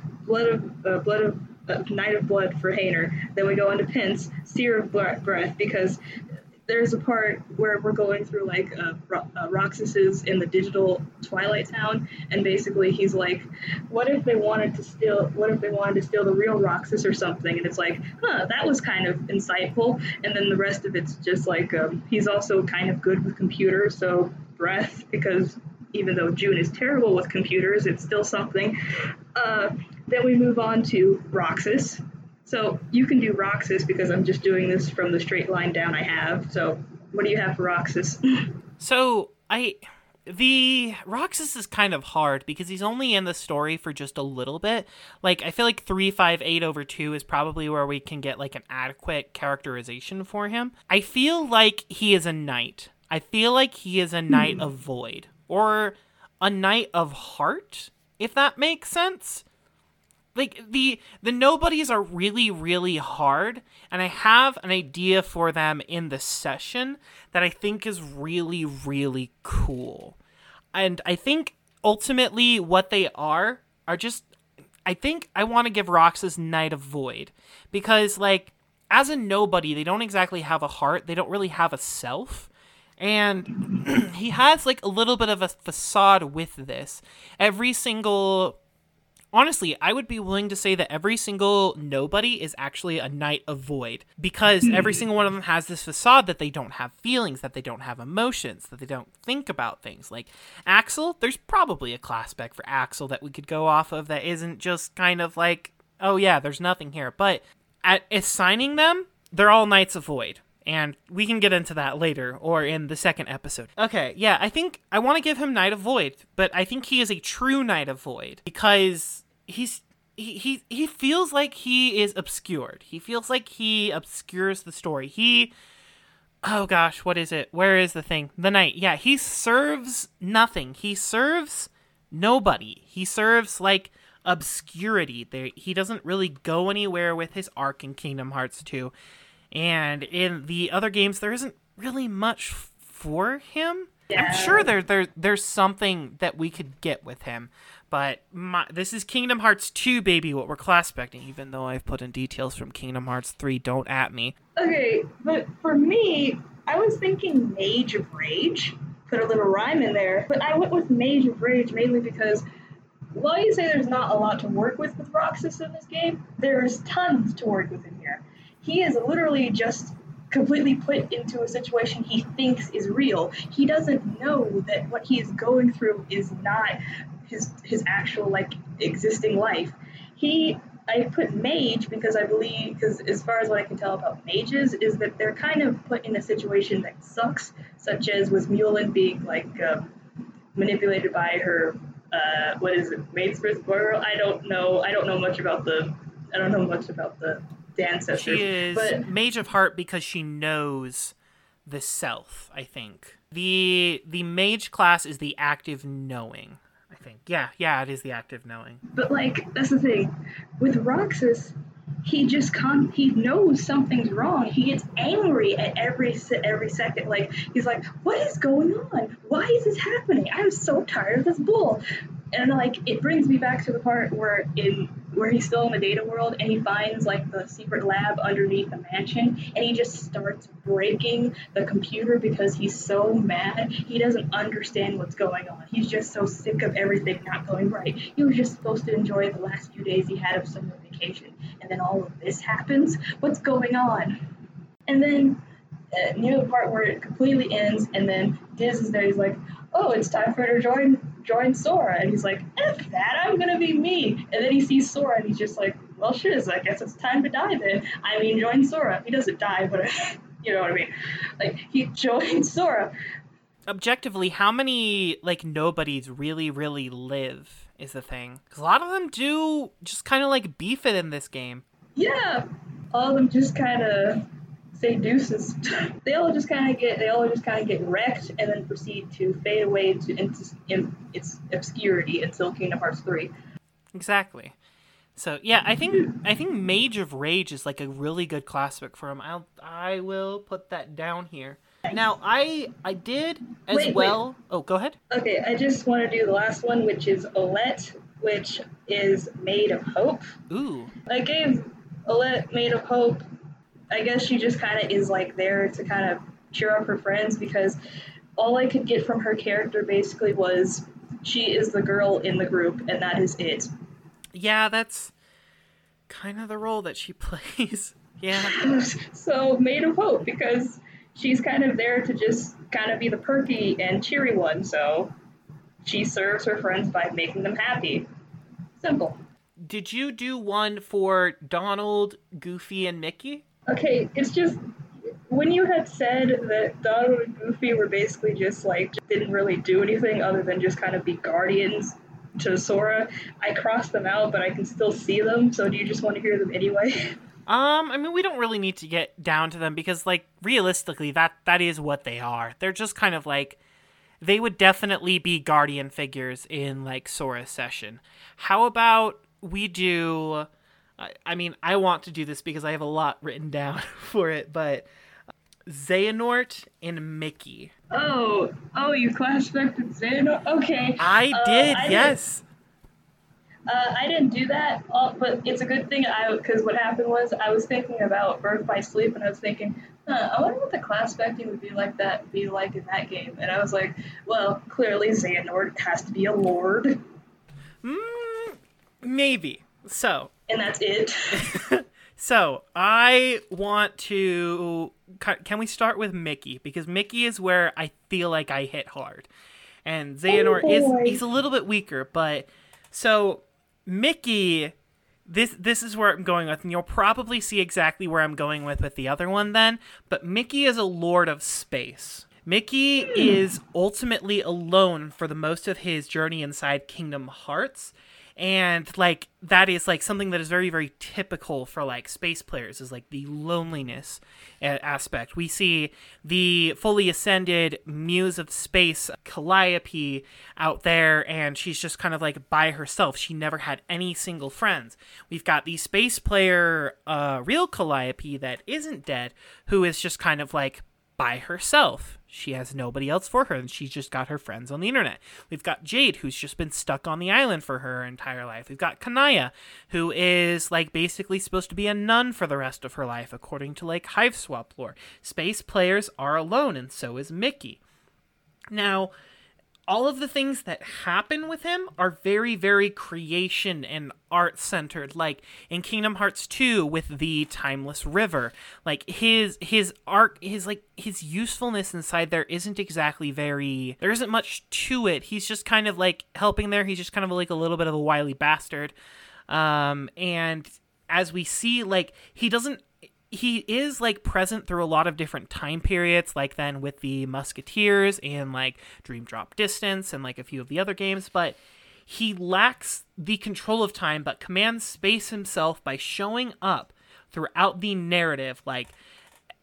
Knight of Blood for Hayner. Then we go on to Pence, Seer of Breath, because there's a part where we're going through like Roxas is in the digital Twilight Town, and basically he's like, what if they wanted to steal the real Roxas or something? And it's like, that was kind of insightful. And then the rest of it's just like he's also kind of good with computers, so Breath, because even though June is terrible with computers, it's still something. Then we move on to Roxas. So you can do Roxas because I'm just doing this from the straight line down I have. So what do you have for Roxas? So the Roxas is kind of hard because he's only in the story for just a little bit. Like, I feel like 358/2 is probably where we can get like an adequate characterization for him. I feel like he is a knight. I feel like he is a Knight of Void or a Knight of Heart, if that makes sense. Like, the nobodies are really, really hard, and I have an idea for them in the session that I think is really, really cool. And I think, ultimately, what they are just... I think I want to give Roxas Knight of Void. Because, like, as a nobody, they don't exactly have a heart. They don't really have a self. And he has, like, a little bit of a facade with this. Honestly, I would be willing to say that every single nobody is actually a Knight of Void, because every single one of them has this facade that they don't have feelings, that they don't have emotions, that they don't think about things. Like Axel, there's probably a class spec for Axel that we could go off of that isn't just kind of like, oh yeah, there's nothing here. But at assigning them, they're all Knights of Void. And we can get into that later, or in the second episode. Okay, yeah, I think I want to give him Knight of Void, but I think he is a true Knight of Void, because he feels like he is obscured. He feels like he obscures the story. Oh gosh, what is it? Where is the thing? The knight. Yeah, he serves nothing. He serves nobody. He serves like obscurity. He doesn't really go anywhere with his arc in Kingdom Hearts 2. And in the other games, there isn't really much for him. Yeah. I'm sure there's something that we could get with him. But this is Kingdom Hearts 2, baby, what we're class specting, even though I've put in details from Kingdom Hearts 3. Don't at me. Okay, but for me, I was thinking Mage of Rage. Put a little rhyme in there. But I went with Mage of Rage mainly because while you say there's not a lot to work with Roxas in this game, there's tons to work with in here. He is literally just completely put into a situation he thinks is real. He doesn't know that what he is going through is not his actual like existing life. I put mage because I believe, because as far as what I can tell about mages is that they're kind of put in a situation that sucks, such as with Mulin being like manipulated by her Maid's first girl. I don't know much about the ancestors. She is Mage of Heart because she knows the self, I think. The mage class is the active knowing, I think. Yeah, it is the active knowing. But like, that's the thing. With Roxas, he knows something's wrong. He gets angry at every second. Like, he's like, what is going on? Why is this happening? I'm so tired of this bull. And like, it brings me back to the part where he's still in the data world and he finds like the secret lab underneath the mansion, and he just starts breaking the computer because he's so mad. He doesn't understand what's going on. He's just so sick of everything not going right. He was just supposed to enjoy the last few days he had of summer vacation, and then all of this happens. What's going on? And then near the part where it completely ends, and then Diz is there. He's like, "Oh, it's time for her to join Sora," and he's like, "F that, I'm gonna be me." And then he sees Sora, and he's just like, "Well, shiz, I guess it's time to die then. I mean, join Sora." He doesn't die, but you know what I mean. Like, he joins Sora. Objectively, how many like nobodies really live is the thing, because a lot of them do just kind of like beef it in this game. Yeah, all of them just kind of say deuces. They all just kind of get wrecked and then proceed to fade away into its obscurity until Kingdom Hearts 3. Exactly. So yeah, I think Mage of Rage is like a really good class pick for him. I will put that down here. Now I did as well. Wait. Oh, go ahead. Okay, I just want to do the last one, which is Olette, which is Maid of Hope. Ooh. I gave Olette Maid of Hope. I guess she just kind of is like there to kind of cheer up her friends, because all I could get from her character basically was she is the girl in the group and that is it. Yeah, that's kind of the role that she plays. Yeah. So Maid of Hope, because she's kind of there to just kind of be the perky and cheery one, so she serves her friends by making them happy. Simple. Did you do one for Donald, Goofy, and Mickey? Okay, it's just, when you had said that Donald and Goofy were basically just like, didn't really do anything other than just kind of be guardians to Sora, I crossed them out, but I can still see them, so do you just want to hear them anyway? I mean, we don't really need to get down to them because, like, realistically, that is what they are. They're just kind of like, they would definitely be guardian figures in, like, Sora's session. How about we do, I mean, I want to do this because I have a lot written down for it, but Xehanort and Mickey. Oh, you class-affected Xehanort? Okay. I did, yes. I didn't do that, but it's a good thing because what happened was I was thinking about Birth by Sleep, and I was thinking, I wonder what the class specting would be like in that game. And I was like, well, clearly Xehanort has to be a lord. Maybe. So. And that's it. So, I want to... Can we start with Mickey? Because Mickey is where I feel like I hit hard. And Xehanort he's a little bit weaker, but... So, Mickey... This is where I'm going with, and you'll probably see exactly where I'm going with the other one then, but Mickey is a lord of space. Mickey is ultimately alone for the most of his journey inside Kingdom Hearts. And, like, that is, like, something that is very, very typical for, like, space players, is, like, the loneliness aspect. We see the fully ascended Muse of Space, Calliope, out there, and she's just kind of, like, by herself. She never had any single friends. We've got the space player, real Calliope, that isn't dead, who is just kind of, like, by herself. She has nobody else for her, and she's just got her friends on the internet. We've got Jade, who's just been stuck on the island for her entire life. We've got Kanaya, who is, like, basically supposed to be a nun for the rest of her life, according to, like, Hive Swap lore. Space players are alone, and so is Mickey. Now, all of the things that happen with him are very, very creation and art-centered. Like, in Kingdom Hearts 2 with the Timeless River. Like, his art, his usefulness inside there isn't exactly very... There isn't much to it. He's just kind of, like, helping there. He's just kind of, like, a little bit of a wily bastard. And as we see, like, he is, like, present through a lot of different time periods, like then with the Musketeers and, like, Dream Drop Distance and, like, a few of the other games, but he lacks the control of time, but commands space himself by showing up throughout the narrative, like,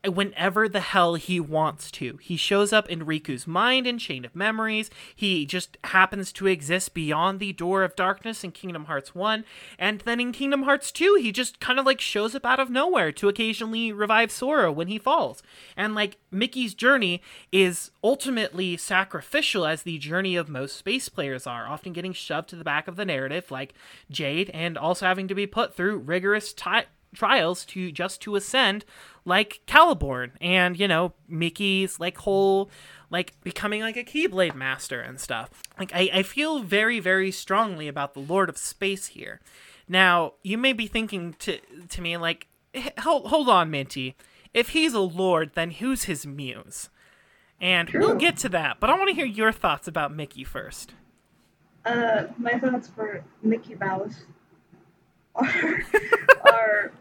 whenever the hell he wants to. He shows up in Riku's mind and Chain of Memories. He just happens to exist beyond the Door of Darkness in Kingdom Hearts 1. And then in Kingdom Hearts 2, he just kind of like shows up out of nowhere to occasionally revive Sora when he falls. And like Mickey's journey is ultimately sacrificial, as the journey of most space players are, often getting shoved to the back of the narrative like Jade, and also having to be put through rigorous trials to ascend, like Caliborn, and Mickey's like whole like becoming like a Keyblade master and stuff. Like I feel very, very strongly about the Lord of Space here. Now you may be thinking to me like, hold on, Minty, if he's a lord, then who's his muse? And we'll get to that, but I want to hear your thoughts about Mickey first. My thoughts for Mickey Mouse are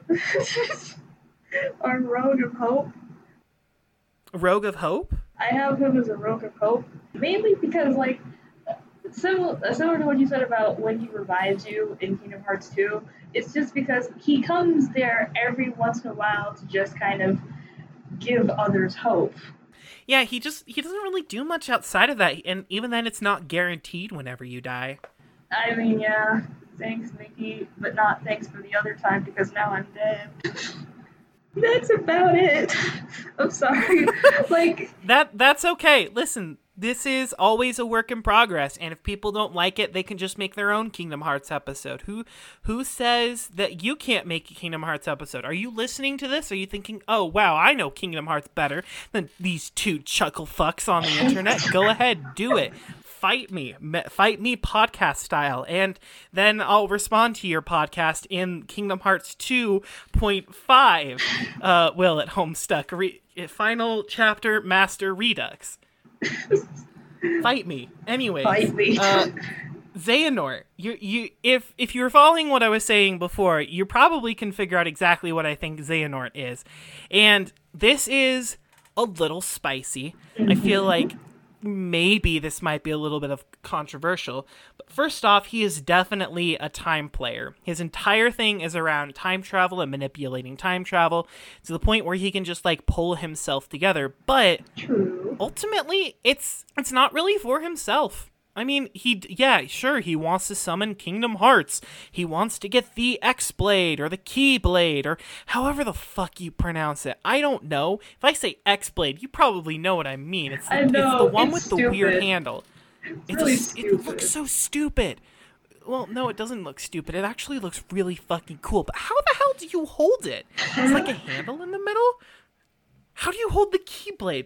Rogue of Hope. Rogue of Hope? I have him as a Rogue of Hope, mainly because, like, similar to what you said about when he revives you in Kingdom Hearts 2, it's just because he comes there every once in a while to just kind of give others hope. Yeah, he doesn't really do much outside of that, and even then it's not guaranteed whenever you die. I mean, yeah, thanks, Mickey, but not thanks for the other time, because now I'm dead. That's about it. I'm sorry. That's okay. Listen, this is always a work in progress, and if people don't like it, they can just make their own Kingdom Hearts episode. Who says that you can't make a Kingdom Hearts episode? Are you listening to this? Are you thinking, oh, wow, I know Kingdom Hearts better than these two chuckle fucks on the internet? Go ahead, do it. Fight me podcast style, and then I'll respond to your podcast in Kingdom Hearts 2.5, Will at Homestuck, final chapter Master Redux. Fight me. Anyways, Fight me. Xehanort, if you were following what I was saying before, you probably can figure out exactly what I think Xehanort is, and this is a little spicy. I feel like maybe this might be a little bit of controversial, but first off, he is definitely a time player. His entire thing is around time travel and manipulating time travel to the point where he can just like pull himself together, but ultimately it's not really for himself. I mean, he wants to summon Kingdom Hearts. He wants to get the X-Blade or the Keyblade or however the fuck you pronounce it. I don't know. If I say X-Blade, you probably know what I mean. It's the one with the weird handle. It looks so stupid. Well, no, it doesn't look stupid. It actually looks really fucking cool. But how the hell do you hold it? It's like a handle in the middle? How do you hold the Keyblade?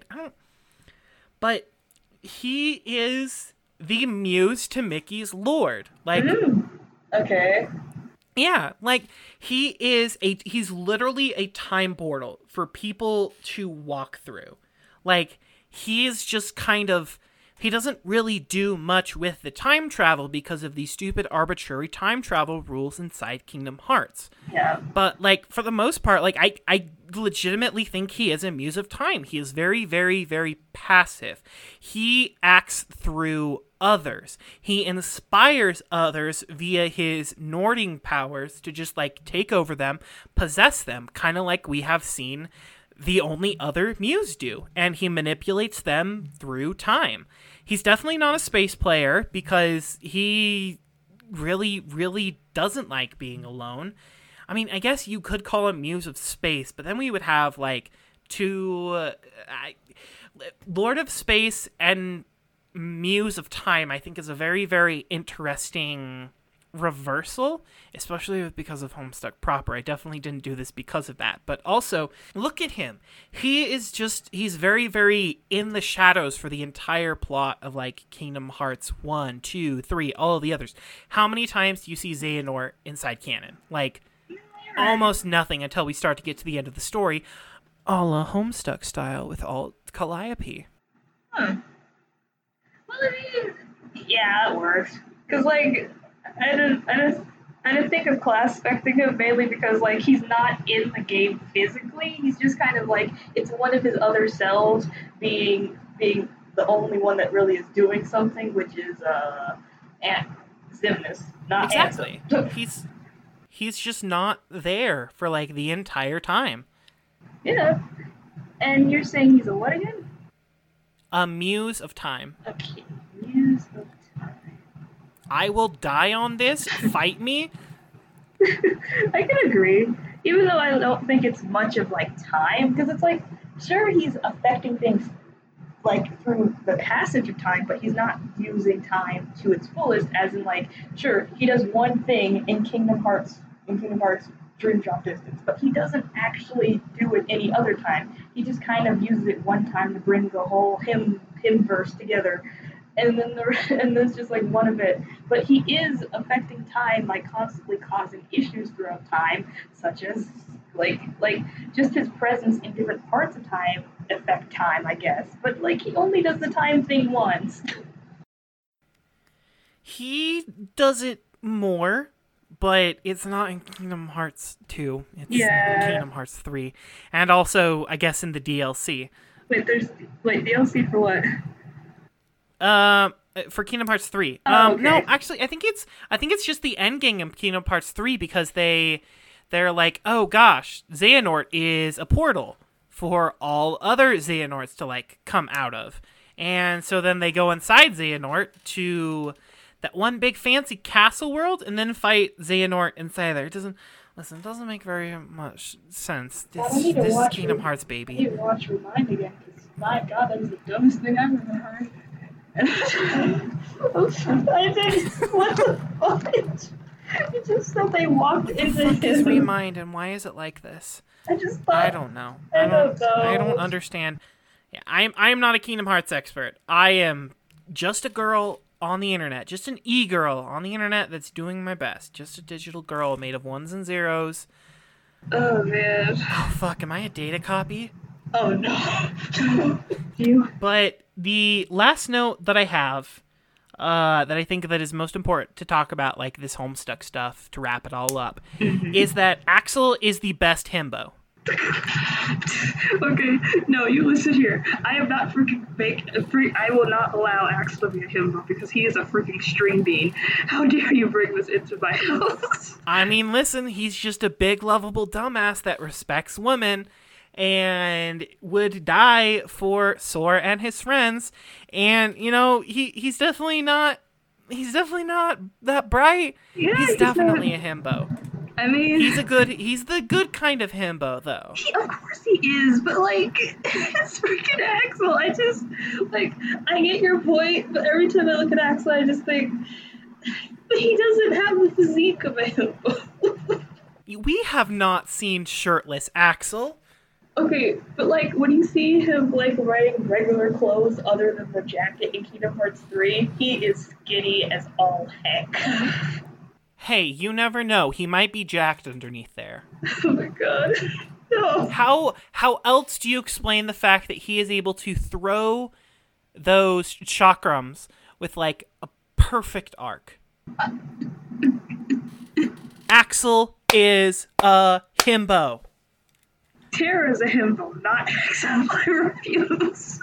But he is the muse to Mickey's lord. Like, okay. Yeah, like he's literally a time portal for people to walk through. Like, he's just kind of, he doesn't really do much with the time travel because of these stupid arbitrary time travel rules inside Kingdom Hearts. Yeah. But, like, for the most part, like, I legitimately think he is a muse of time. He is very, very, very passive. He acts through others. He inspires others via his Nording powers to just, like, take over them, possess them, kind of like we have seen the only other muse do, and he manipulates them through time. He's definitely not a space player because he really, really doesn't like being alone. I mean, I guess you could call him muse of space, but then we would have like Lord of Space and muse of time. I think is a very, very interesting reversal, especially because of Homestuck proper. I definitely didn't do this because of that, but also look at him. He's very, very in the shadows for the entire plot of like Kingdom Hearts 1, 2, 3, all of the others. How many times do you see Xehanort inside canon? Like almost nothing until we start to get to the end of the story, a la Homestuck style with alt Calliope. Well, I mean, yeah, it works. Cause like I just think of class expecting him mainly because like he's not in the game physically. He's just kind of like it's one of his other selves being the only one that really is doing something, which is Xemnas, not exactly. Ansem. He's just not there for like the entire time. Yeah. And you're saying he's a what again? A muse of time. Okay, Muse of Time. I will die on this. Fight me. I can agree. Even though I don't think it's much of like time, because it's like, sure, he's affecting things like through the passage of time, but he's not using time to its fullest, as in like, sure, he does one thing in Kingdom Hearts Dream Drop Distance, but he doesn't actually do it any other time. He just kind of uses it one time to bring the whole him verse together. And then and that's just like one of it. But he is affecting time by constantly causing issues throughout time, such as like just his presence in different parts of time affect time, I guess. But like he only does the time thing once. He does it more, but it's not in Kingdom Hearts 2. It's in Yeah. Kingdom Hearts 3. And also, I guess, in the DLC. Wait, DLC for what? For Kingdom Hearts 3. Oh, okay. No, actually, I think it's just the end game of Kingdom Hearts 3 because they're like, oh gosh, Xehanort is a portal for all other Xehanorts to like come out of. And so then they go inside Xehanort to that one big fancy castle world and then fight Xehanort inside there. It doesn't make very much sense. I need to This is watch Kingdom Re- Hearts, I baby. need to watch Remind again, because my god, that was the dumbest thing I've ever heard. I didn't. What the fuck? It just said they walked What the into fuck is him. Remind and why is it like this? I just thought. I don't know. I don't know. I don't understand. Yeah, I'm not a Kingdom Hearts expert. I am just a girl on the internet, just an e-girl on the internet that's doing my best. Just a digital girl made of ones and zeros. Oh man. Oh fuck, am I a data copy? Oh no. You. But the last note that I have, that I think that is most important to talk about, like this Homestuck stuff, to wrap it all up, is that Axel is the best himbo. Okay, no, you listen here. I am not I will not allow Axel to be a himbo because he is a freaking string bean. How dare you bring this into my house? I mean, listen, he's just a big, lovable dumbass that respects women and would die for Sora and his friends. And, you know, he's definitely not that bright. Yeah, He's definitely a himbo. I mean, He's the good kind of himbo, though. of course he is, but like, it's freaking Axel. I just like, I get your point, but every time I look at Axel, I just think he doesn't have the physique of a himbo. We have not seen shirtless Axel. Okay, but like when you see him like wearing regular clothes other than the jacket in Kingdom Hearts 3, he is skinny as all heck. Hey, you never know. He might be jacked underneath there. Oh my god. No. How else do you explain the fact that he is able to throw those chakrams with like a perfect arc? Axel is a himbo. Terra's a himbo, not Axel. I refuse.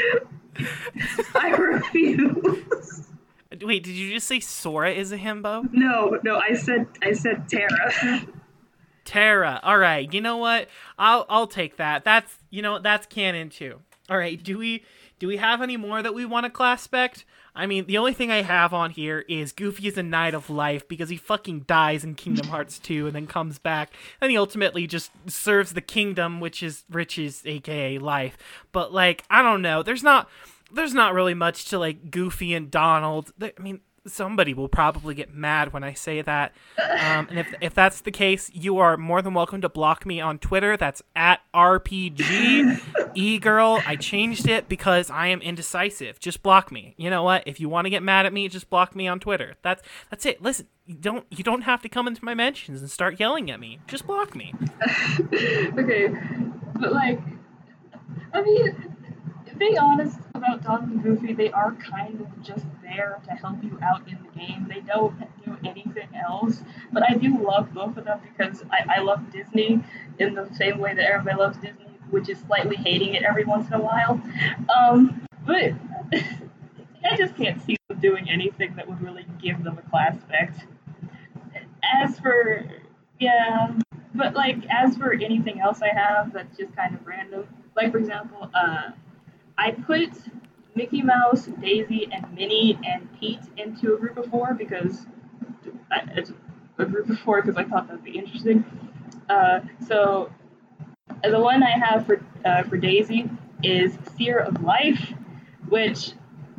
I refuse. Wait, did you just say Sora is a himbo? No, I said Terra. Terra. All right. You know what? I'll take that. That's canon too. All right. Do we have any more that we want to class spec? I mean, the only thing I have on here is Goofy is a Knight of Life because he fucking dies in Kingdom Hearts 2 and then comes back and he ultimately just serves the kingdom, which is riches, aka life. But like, I don't know. There's not really much to like Goofy and Donald. I mean, somebody will probably get mad when I say that. And if that's the case, you are more than welcome to block me on Twitter. That's at RPG eGirl. I changed it because I am indecisive. Just block me. You know what? If you want to get mad at me, just block me on Twitter. That's it. Listen, you don't have to come into my mentions and start yelling at me. Just block me. Okay, but like, I mean, being honest about Donald and Goofy, they are kind of just there to help you out in the game. They don't do anything else. But I do love both of them because I love Disney in the same way that everybody loves Disney, which is slightly hating it every once in a while. But I just can't see them doing anything that would really give them a class effect. As for, yeah, but like, as for anything else I have that's just kind of random, like for example, I put Mickey Mouse, Daisy, and Minnie and Pete into a group of four because it's a group of four because I thought that'd be interesting. So the one I have for Daisy is Fear of Life, which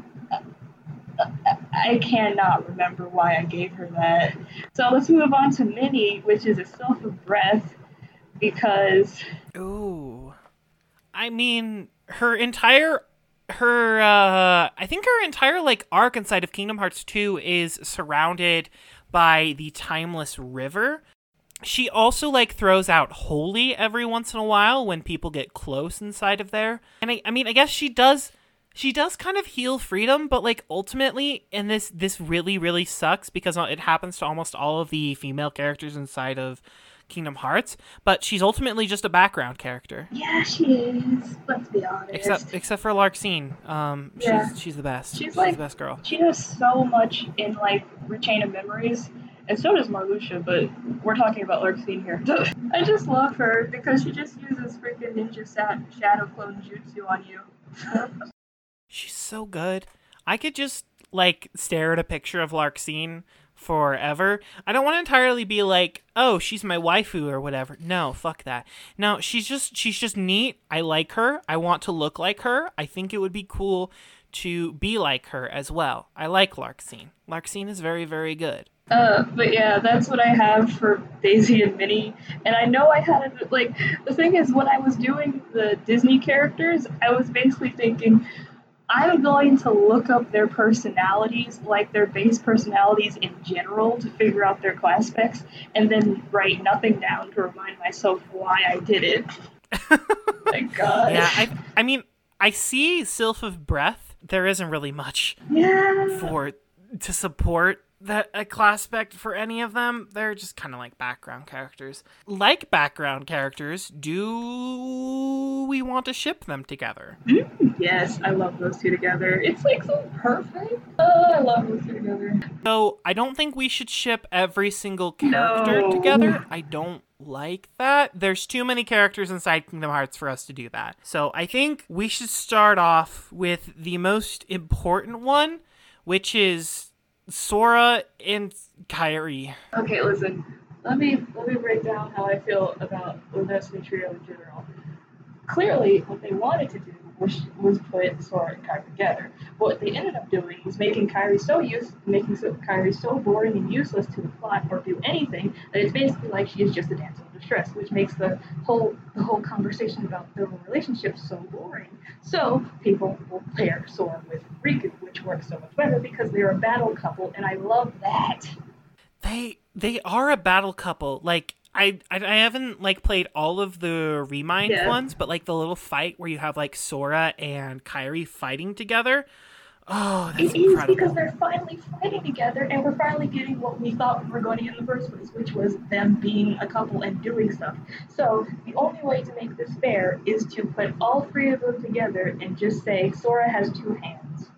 I cannot remember why I gave her that. So let's move on to Minnie, which is a Sylph of Breath, because Ooh. I mean, I think her entire like arc inside of Kingdom Hearts 2 is surrounded by the Timeless River. She also like throws out holy every once in a while when people get close inside of there. And I mean, I guess she does kind of heal freedom, but like ultimately, and this really really sucks because it happens to almost all of the female characters inside of Kingdom Hearts, but she's ultimately just a background character. yeah, she is. Let's be honest. Except for Larxene. Yeah. She's the best. She's the best girl. She does so much in like Rechain of Memories, and so does Marluxia, but we're talking about Larxene here. I just love her because she just uses freaking ninja shadow clone jutsu on you. She's so good. I could just like stare at a picture of Larxene forever. I don't want to entirely be like, oh, she's my waifu or whatever. No, fuck that. No, she's just neat. I like her. I want to look like her. I think it would be cool to be like her as well. I like Larxene. Larxene is very, very good. But yeah, that's what I have for Daisy and Minnie. And I know I had like the thing is when I was doing the Disney characters, I was basically thinking I'm going to look up their personalities, like their base personalities in general, to figure out their class specs, and then write nothing down to remind myself why I did it. My God. Yeah, I mean, I see Sylph of Breath. There isn't really much to support that a class spec for any of them. They're just kind of like background characters. Like background characters, do we want to ship them together? Yes, I love those two together. It's like so perfect. I love those two together. So I don't think we should ship every single character together. I don't like that. There's too many characters inside Kingdom Hearts for us to do that. So I think we should start off with the most important one, which is Sora and Kairi. Okay, listen. Let me break down how I feel about the Destiny Trio in general. Clearly, what they wanted to do was put Sora and Kairi together. What they ended up doing was making Kairi so boring and useless to the plot or do anything that it's basically like she is just a damsel in distress, which makes the whole conversation about their relationship so boring. So people will pair Sora with Riku, which works so much better because they're a battle couple, and I love that. They are a battle couple. Like I haven't like played all of the Remind ones, but like the little fight where you have like Sora and Kairi fighting together. Oh, that's incredible. It is because they're finally fighting together, and we're finally getting what we thought we were going to get in the first place, which was them being a couple and doing stuff. So the only way to make this fair is to put all three of them together and just say Sora has two hands.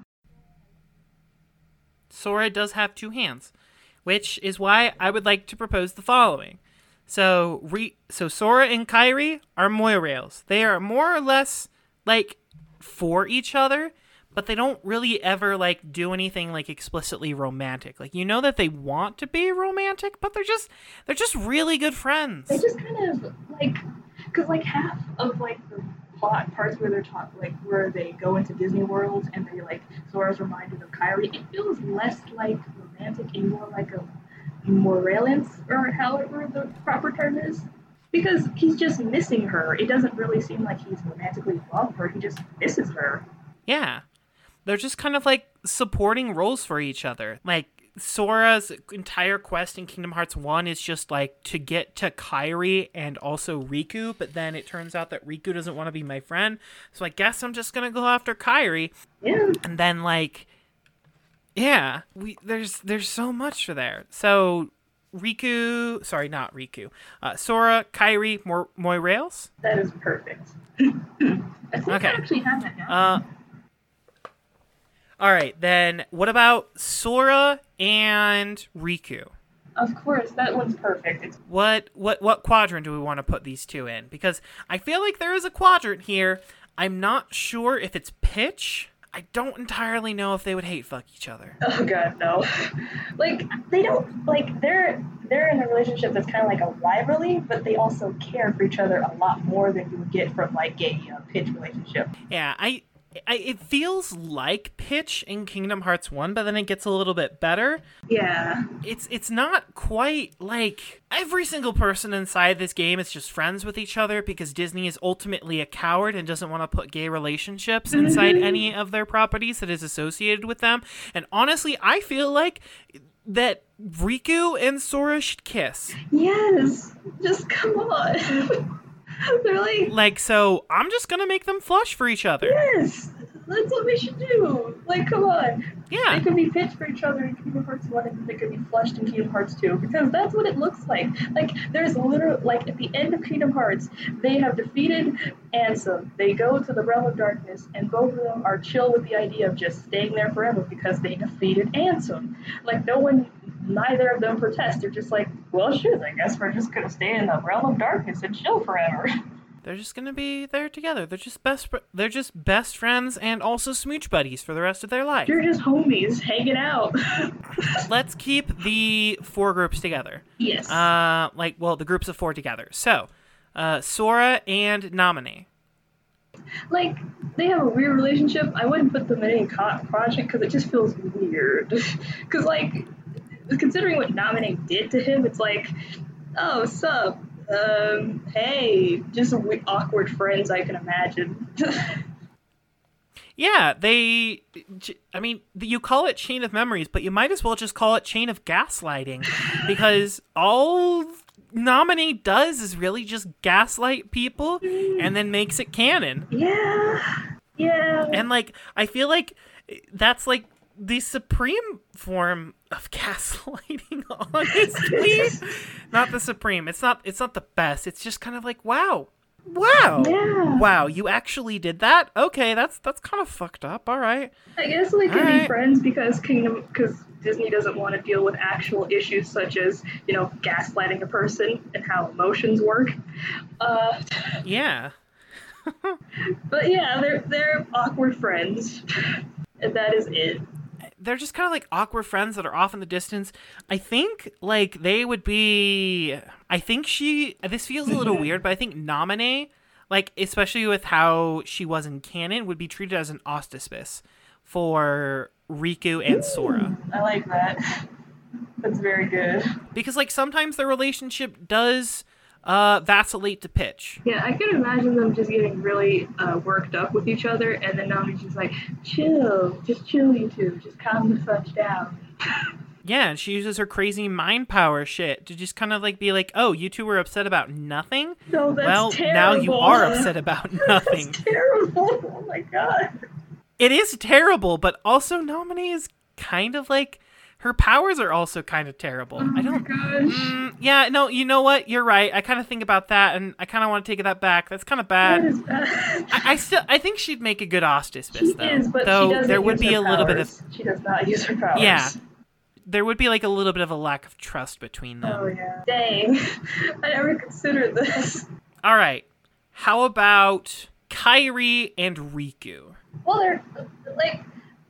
Sora does have two hands, which is why I would like to propose the following. So Sora and Kairi are Moirails. They are more or less like for each other, but they don't really ever like do anything like explicitly romantic. Like you know that they want to be romantic, but they're just really good friends. They just kind of like, cause like half of like the plot parts where they're like where they go into Disney World and they like Sora's reminded of Kairi, it feels less like romantic and more like a moralance, or however the proper term is, because he's just missing her. It doesn't really seem like he's romantically in love with her. He just misses her. Yeah, they're just kind of like supporting roles for each other. Like Sora's entire quest in Kingdom Hearts 1 is just like to get to Kairi and also Riku, but then it turns out that Riku doesn't want to be my friend, so I guess I'm just gonna go after Kairi. Yeah. And then like, yeah, there's so much for there. So Sora, Kairi, Moirails. That is perfect. I think I actually have that now. All right, then what about Sora and Riku? Of course, that one's perfect. It's What quadrant do we want to put these two in? Because I feel like there is a quadrant here. I'm not sure if it's pitch. I don't entirely know if they would hate fuck each other. oh god, no. Like they don't like they're in a relationship that's kind of like a rivalry, but they also care for each other a lot more than you would get from like a pitch relationship. Yeah, it feels like pitch in Kingdom Hearts 1, but then it gets a little bit better. Yeah. It's not quite like every single person inside this game is just friends with each other because Disney is ultimately a coward and doesn't want to put gay relationships inside any of their properties that is associated with them. And honestly, I feel like that Riku and Sora should kiss. Yes. Just come on. They're like, So I'm just gonna make them flush for each other. yes, that's what we should do. Like, come on. Yeah. They could be pitched for each other in Kingdom Hearts 1 and they could be flushed in Kingdom Hearts 2 because that's what it looks like. Like, there's literally, like, at the end of Kingdom Hearts, they have defeated Ansem. They go to the Realm of Darkness and both of them are chill with the idea of just staying there forever because they defeated Ansem. Like, neither of them protest. They're just like, well, shit, I guess we're just gonna stay in the Realm of Darkness and chill forever. They're just gonna be there together. They're just best friends and also smooch buddies for the rest of their life. You're just homies hanging out. Let's keep the 4 groups together. Yes. The groups of 4 together. So, Sora and Naminé. Like, they have a weird relationship. I wouldn't put them in any project because it just feels weird. Because, like, considering what Naminé did to him, it's like, oh, sup? Hey, just awkward friends I can imagine. Yeah, you call it Chain of Memories, but you might as well just call it Chain of Gaslighting, because all Naminé does is really just gaslight people and then makes it canon. Yeah. And, like, I feel like that's, like, the supreme form of gaslighting, honestly. Not the supreme. It's not the best. It's just kind of like, wow. Yeah. Wow, you actually did that? Okay, that's kind of fucked up. All right. I guess we can be friends because Disney doesn't want to deal with actual issues such as, gaslighting a person and how emotions work. Yeah. But yeah, they're awkward friends. And that is it. They're just kind of like awkward friends that are off in the distance. I think, like, they would be... This feels a little weird, but I think Naminé, like, especially with how she was in canon, would be treated as an auspice for Riku and Sora. I like that. That's very good. Because, like, sometimes their relationship does vacillate to pitch. Yeah, I can imagine them just getting really worked up with each other, and then Nami's just like, chill, you two, just calm the fuck down. Yeah, and she uses her crazy mind power shit to just kind of like be like, oh, you two were upset about nothing? No, that's terrible. Now you are upset about nothing. That's terrible. Oh my god. It is terrible, but also Naminé is kind of like... Her powers are also kind of terrible. Oh my gosh. Yeah, no, you know what? You're right. I kind of think about that, and I kind of want to take that back. That's kind of bad. That is bad. I think she'd make a good auspice, She though. is, but though she doesn't there would use be her a little bit of... powers. She does not use her powers. Yeah. There would be like a little bit of a lack of trust between them. Oh, yeah. Dang. I never considered this. All right. How about Kairi and Riku? Well, they're, like...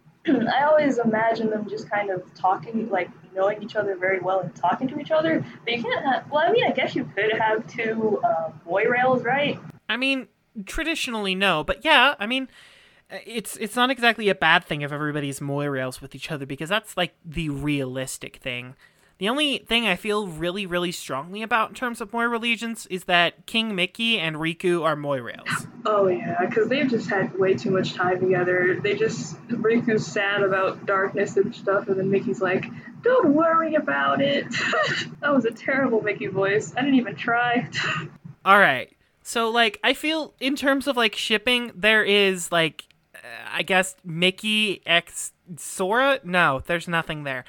I always imagine them just kind of talking, like, knowing each other very well and talking to each other. But you can't have... Well, I mean, I guess you could have 2 boy rails, right? I mean, traditionally, no. But yeah, I mean... It's not exactly a bad thing if everybody's moirails with each other, because that's, like, the realistic thing. The only thing I feel really, really strongly about in terms of Moira allegiance is that King Mickey and Riku are moirails. Oh, yeah, because they've just had way too much time together. Riku's sad about darkness and stuff, and then Mickey's like, don't worry about it. That was a terrible Mickey voice. I didn't even try. All right. So, like, I feel in terms of, like, shipping, there is, like, I guess Mickey x Sora? No, there's nothing there.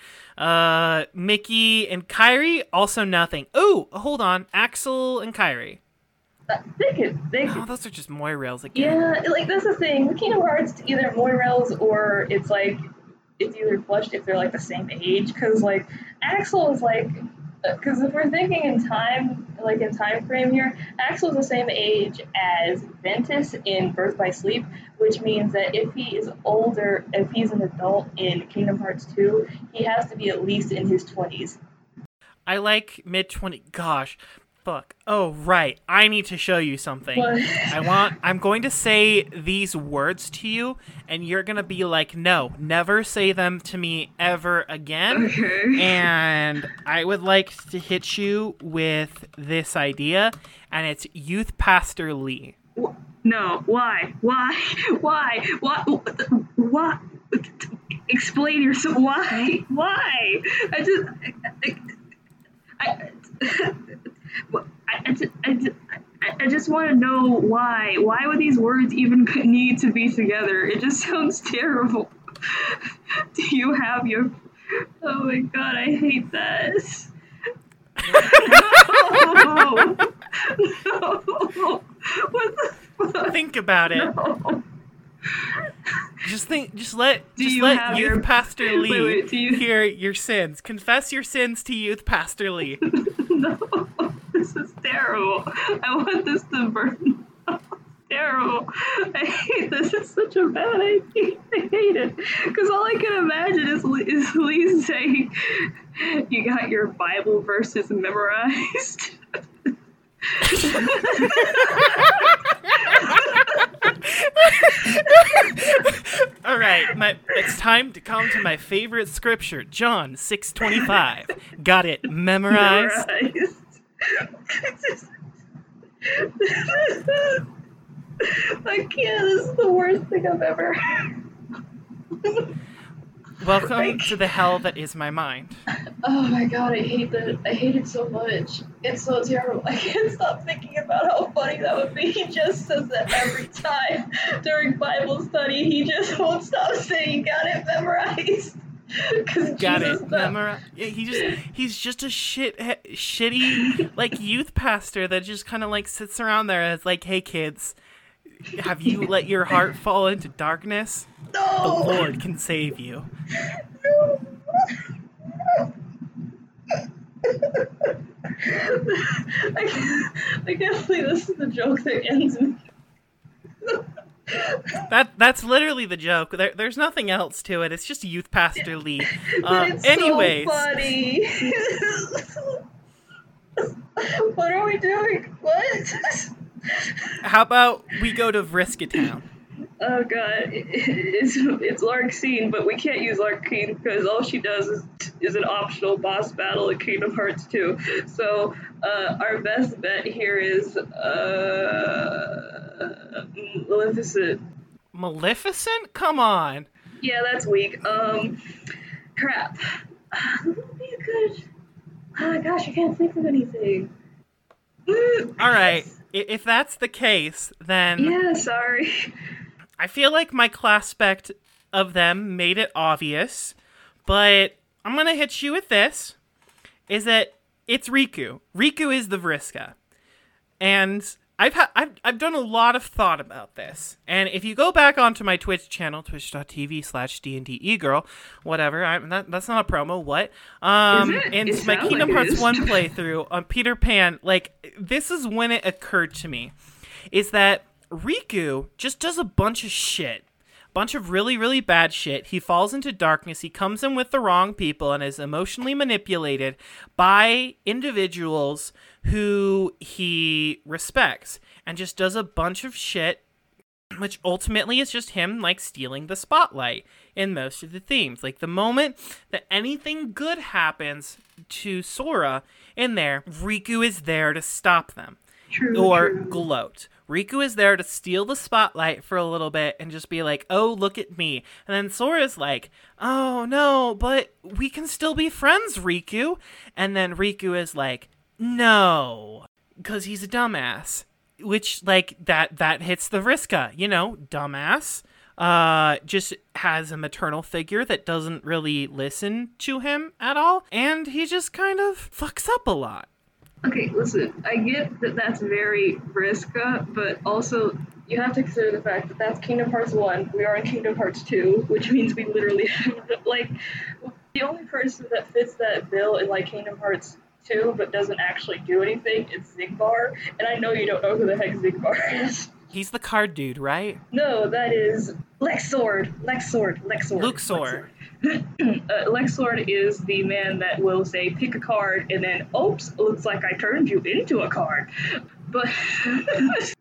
Mickey and Kairi? Also nothing. Oh, hold on. Axel and Kairi. They could. Oh, those are just moirails again. Yeah, like, that's the thing. With Kingdom Hearts, it's either moirails or it's either flushed if they're, like, the same age. Because, like, Axel is, like, Because if we're thinking in time, like in time frame here, Axel's the same age as Ventus in Birth by Sleep, which means that if he is older, if he's an adult in Kingdom Hearts 2, he has to be at least in his 20s. I like mid-20. Gosh, fuck. Oh, right. I need to show you something. What? I'm going to say these words to you, and you're going to be like, no, never say them to me ever again. Okay. And I would like to hit you with this idea, and it's Youth Pastor Lee. No, why? Why? Explain yourself. Why? I just want to know why. Why would these words even need to be together? It just sounds terrible. Do you have your... Oh my god, I hate this. No. No. What the fuck? Think about it. No. Just let Youth Pastor Lee do you... hear your sins. Confess your sins to Youth Pastor Lee. No, this is terrible. I want this to burn. Terrible. I hate this. It's such a bad idea. I hate it. Because all I can imagine is Lee saying, you got your Bible verses memorized. All right, it's time to come to my favorite scripture, John 6:25. Got it memorized? I can't. This is the worst thing I've ever heard. Welcome to the hell that is my mind. Oh my god, I hate that. I hate it so much. It's so terrible. I can't stop thinking about how funny that would be. He just says that every time during Bible study. He just won't stop saying, "Got it memorized." Got it memorized. Yeah, he's just a shitty like youth pastor that just kind of like sits around there and is like, "Hey kids, have you let your heart fall into darkness? No! The Lord can save you." No. I can't believe this is the joke that ends me. That's literally the joke. There's nothing else to it. It's just Youth Pastor Lee. It's Anyways. so funny. What are we doing? What? How about we go to Vriska Town? Oh god, it's Larxene, but we can't use Larxene because all she does is an optional boss battle in Kingdom Hearts 2. So our best bet here is Maleficent. Maleficent? Come on. Yeah, that's weak. Crap. Who would be a good... Oh my gosh, I can't think of anything. Alright, if that's the case, then... Yeah, sorry. I feel like my class spec of them made it obvious, but I'm gonna hit you with this, is that it's Riku. Riku is the Vriska. And I've done a lot of thought about this. And if you go back onto my Twitch channel, twitch.tv/DNDegirl, whatever, that's not a promo, what? In my Kingdom Hearts 1 playthrough on Peter Pan, like, this is when it occurred to me, is that Riku just does a bunch of shit. Bunch of really, really bad shit. He falls into darkness. He comes in with the wrong people and is emotionally manipulated by individuals who he respects. And just does a bunch of shit, which ultimately is just him, like, stealing the spotlight in most of the themes. Like, the moment that anything good happens to Sora in there, Riku is there to stop them. True. Gloat. Riku is there to steal the spotlight for a little bit and just be like, oh, look at me. And then Sora's like, oh, no, but we can still be friends, Riku. And then Riku is like, no, because he's a dumbass. Which, like, that hits the Vriska, you know, dumbass. Just has a maternal figure that doesn't really listen to him at all. And he just kind of fucks up a lot. Okay, listen, I get that that's very Vriska, but also you have to consider the fact that that's Kingdom Hearts 1, we are in Kingdom Hearts 2, which means we literally have, like, the only person that fits that bill in, like, Kingdom Hearts too, but doesn't actually do anything. It's Xigbar, and I know you don't know who the heck Xigbar is. He's the card dude, right? No, that is Lexord. Luxor. Lexord is the man that will say, pick a card, and then, oops, looks like I turned you into a card. But I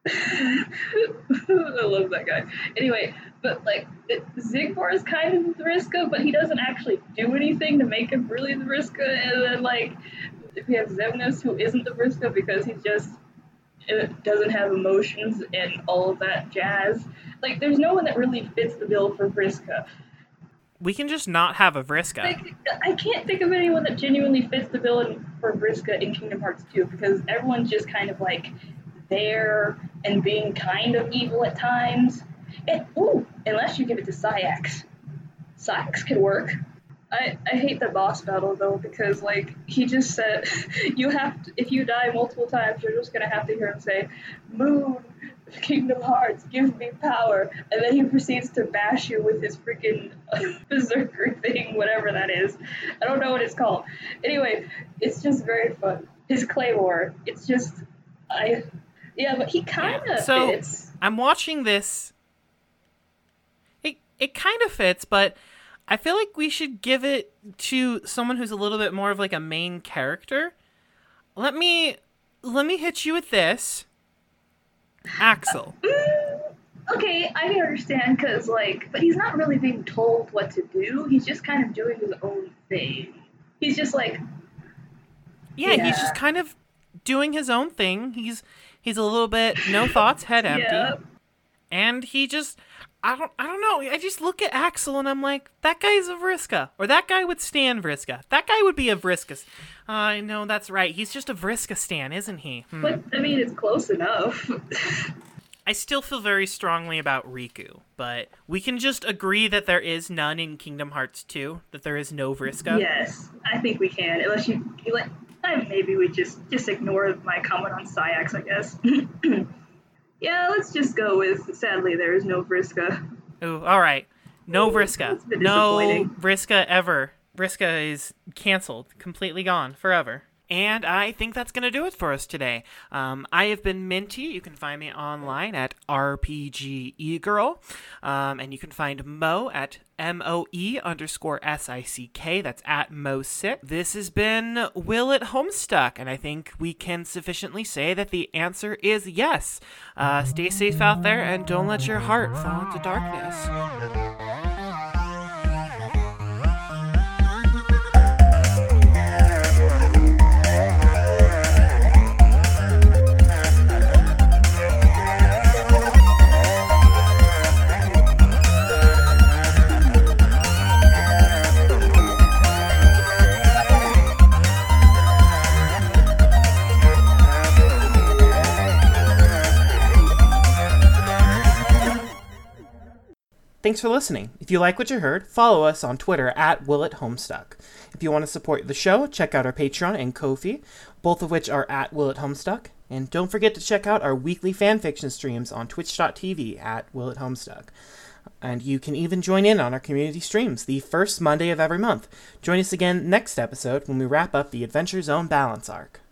love that guy. Anyway, but like Xigbar is kind of the Vriska, but he doesn't actually do anything to make him really the Vriska. And then like we have Xemnas, who isn't the Vriska because he just doesn't have emotions and all of that jazz. Like there's no one that really fits the bill for Vriska. We can just not have a Vriska. Like, I can't think of anyone that genuinely fits the bill for Vriska in Kingdom Hearts 2 because everyone's just kind of like there and being kind of evil at times. And unless you give it to Saïx. Saïx could work. I hate the boss battle though because like he just said you have to, if you die multiple times you're just gonna have to hear him say, Moon, Kingdom Hearts, give me power, and then he proceeds to bash you with his freaking berserker thing, whatever that is. I don't know what it's called. Anyway, it's just very fun. His claymore, it's just but he kind of fits. I'm watching this. It kind of fits, but I feel like we should give it to someone who's a little bit more of like a main character. Let me hit you with this. Axel. Okay, I can understand because but he's not really being told what to do. He's just kind of doing his own thing. He's just like, yeah. He's just kind of doing his own thing. He's a little bit no thoughts, head empty, and he just. I don't know. I just look at Axel and I'm like, that guy's a Vriska. Or that guy would stand Vriska. That guy would be a Vriska. I know, that's right. He's just a Vriska stan, isn't he? But, I mean, it's close enough. I still feel very strongly about Riku, but we can just agree that there is none in Kingdom Hearts 2, that there is no Vriska. Yes, I think we can. Unless you maybe we just ignore my comment on Saïx, I guess. Yeah, let's just go with, sadly, there is no Vriska. Ooh, all right. No Vriska. No Vriska ever. Vriska is canceled. Completely gone. Forever. And I think that's going to do it for us today. I have been Minty. You can find me online at RPGeGirl. And you can find Mo at MOE_SICK. That's at MoSick. This has been Will It Homestuck? And I think we can sufficiently say that the answer is yes. Stay safe out there and don't let your heart fall into darkness. Thanks for listening. If you like what you heard, follow us on Twitter at WillItHomestuck. If you want to support the show, check out our Patreon and Ko-fi, both of which are at WillItHomestuck. And don't forget to check out our weekly fanfiction streams on twitch.tv at WillItHomestuck. And you can even join in on our community streams the first Monday of every month. Join us again next episode when we wrap up the Adventure Zone Balance arc.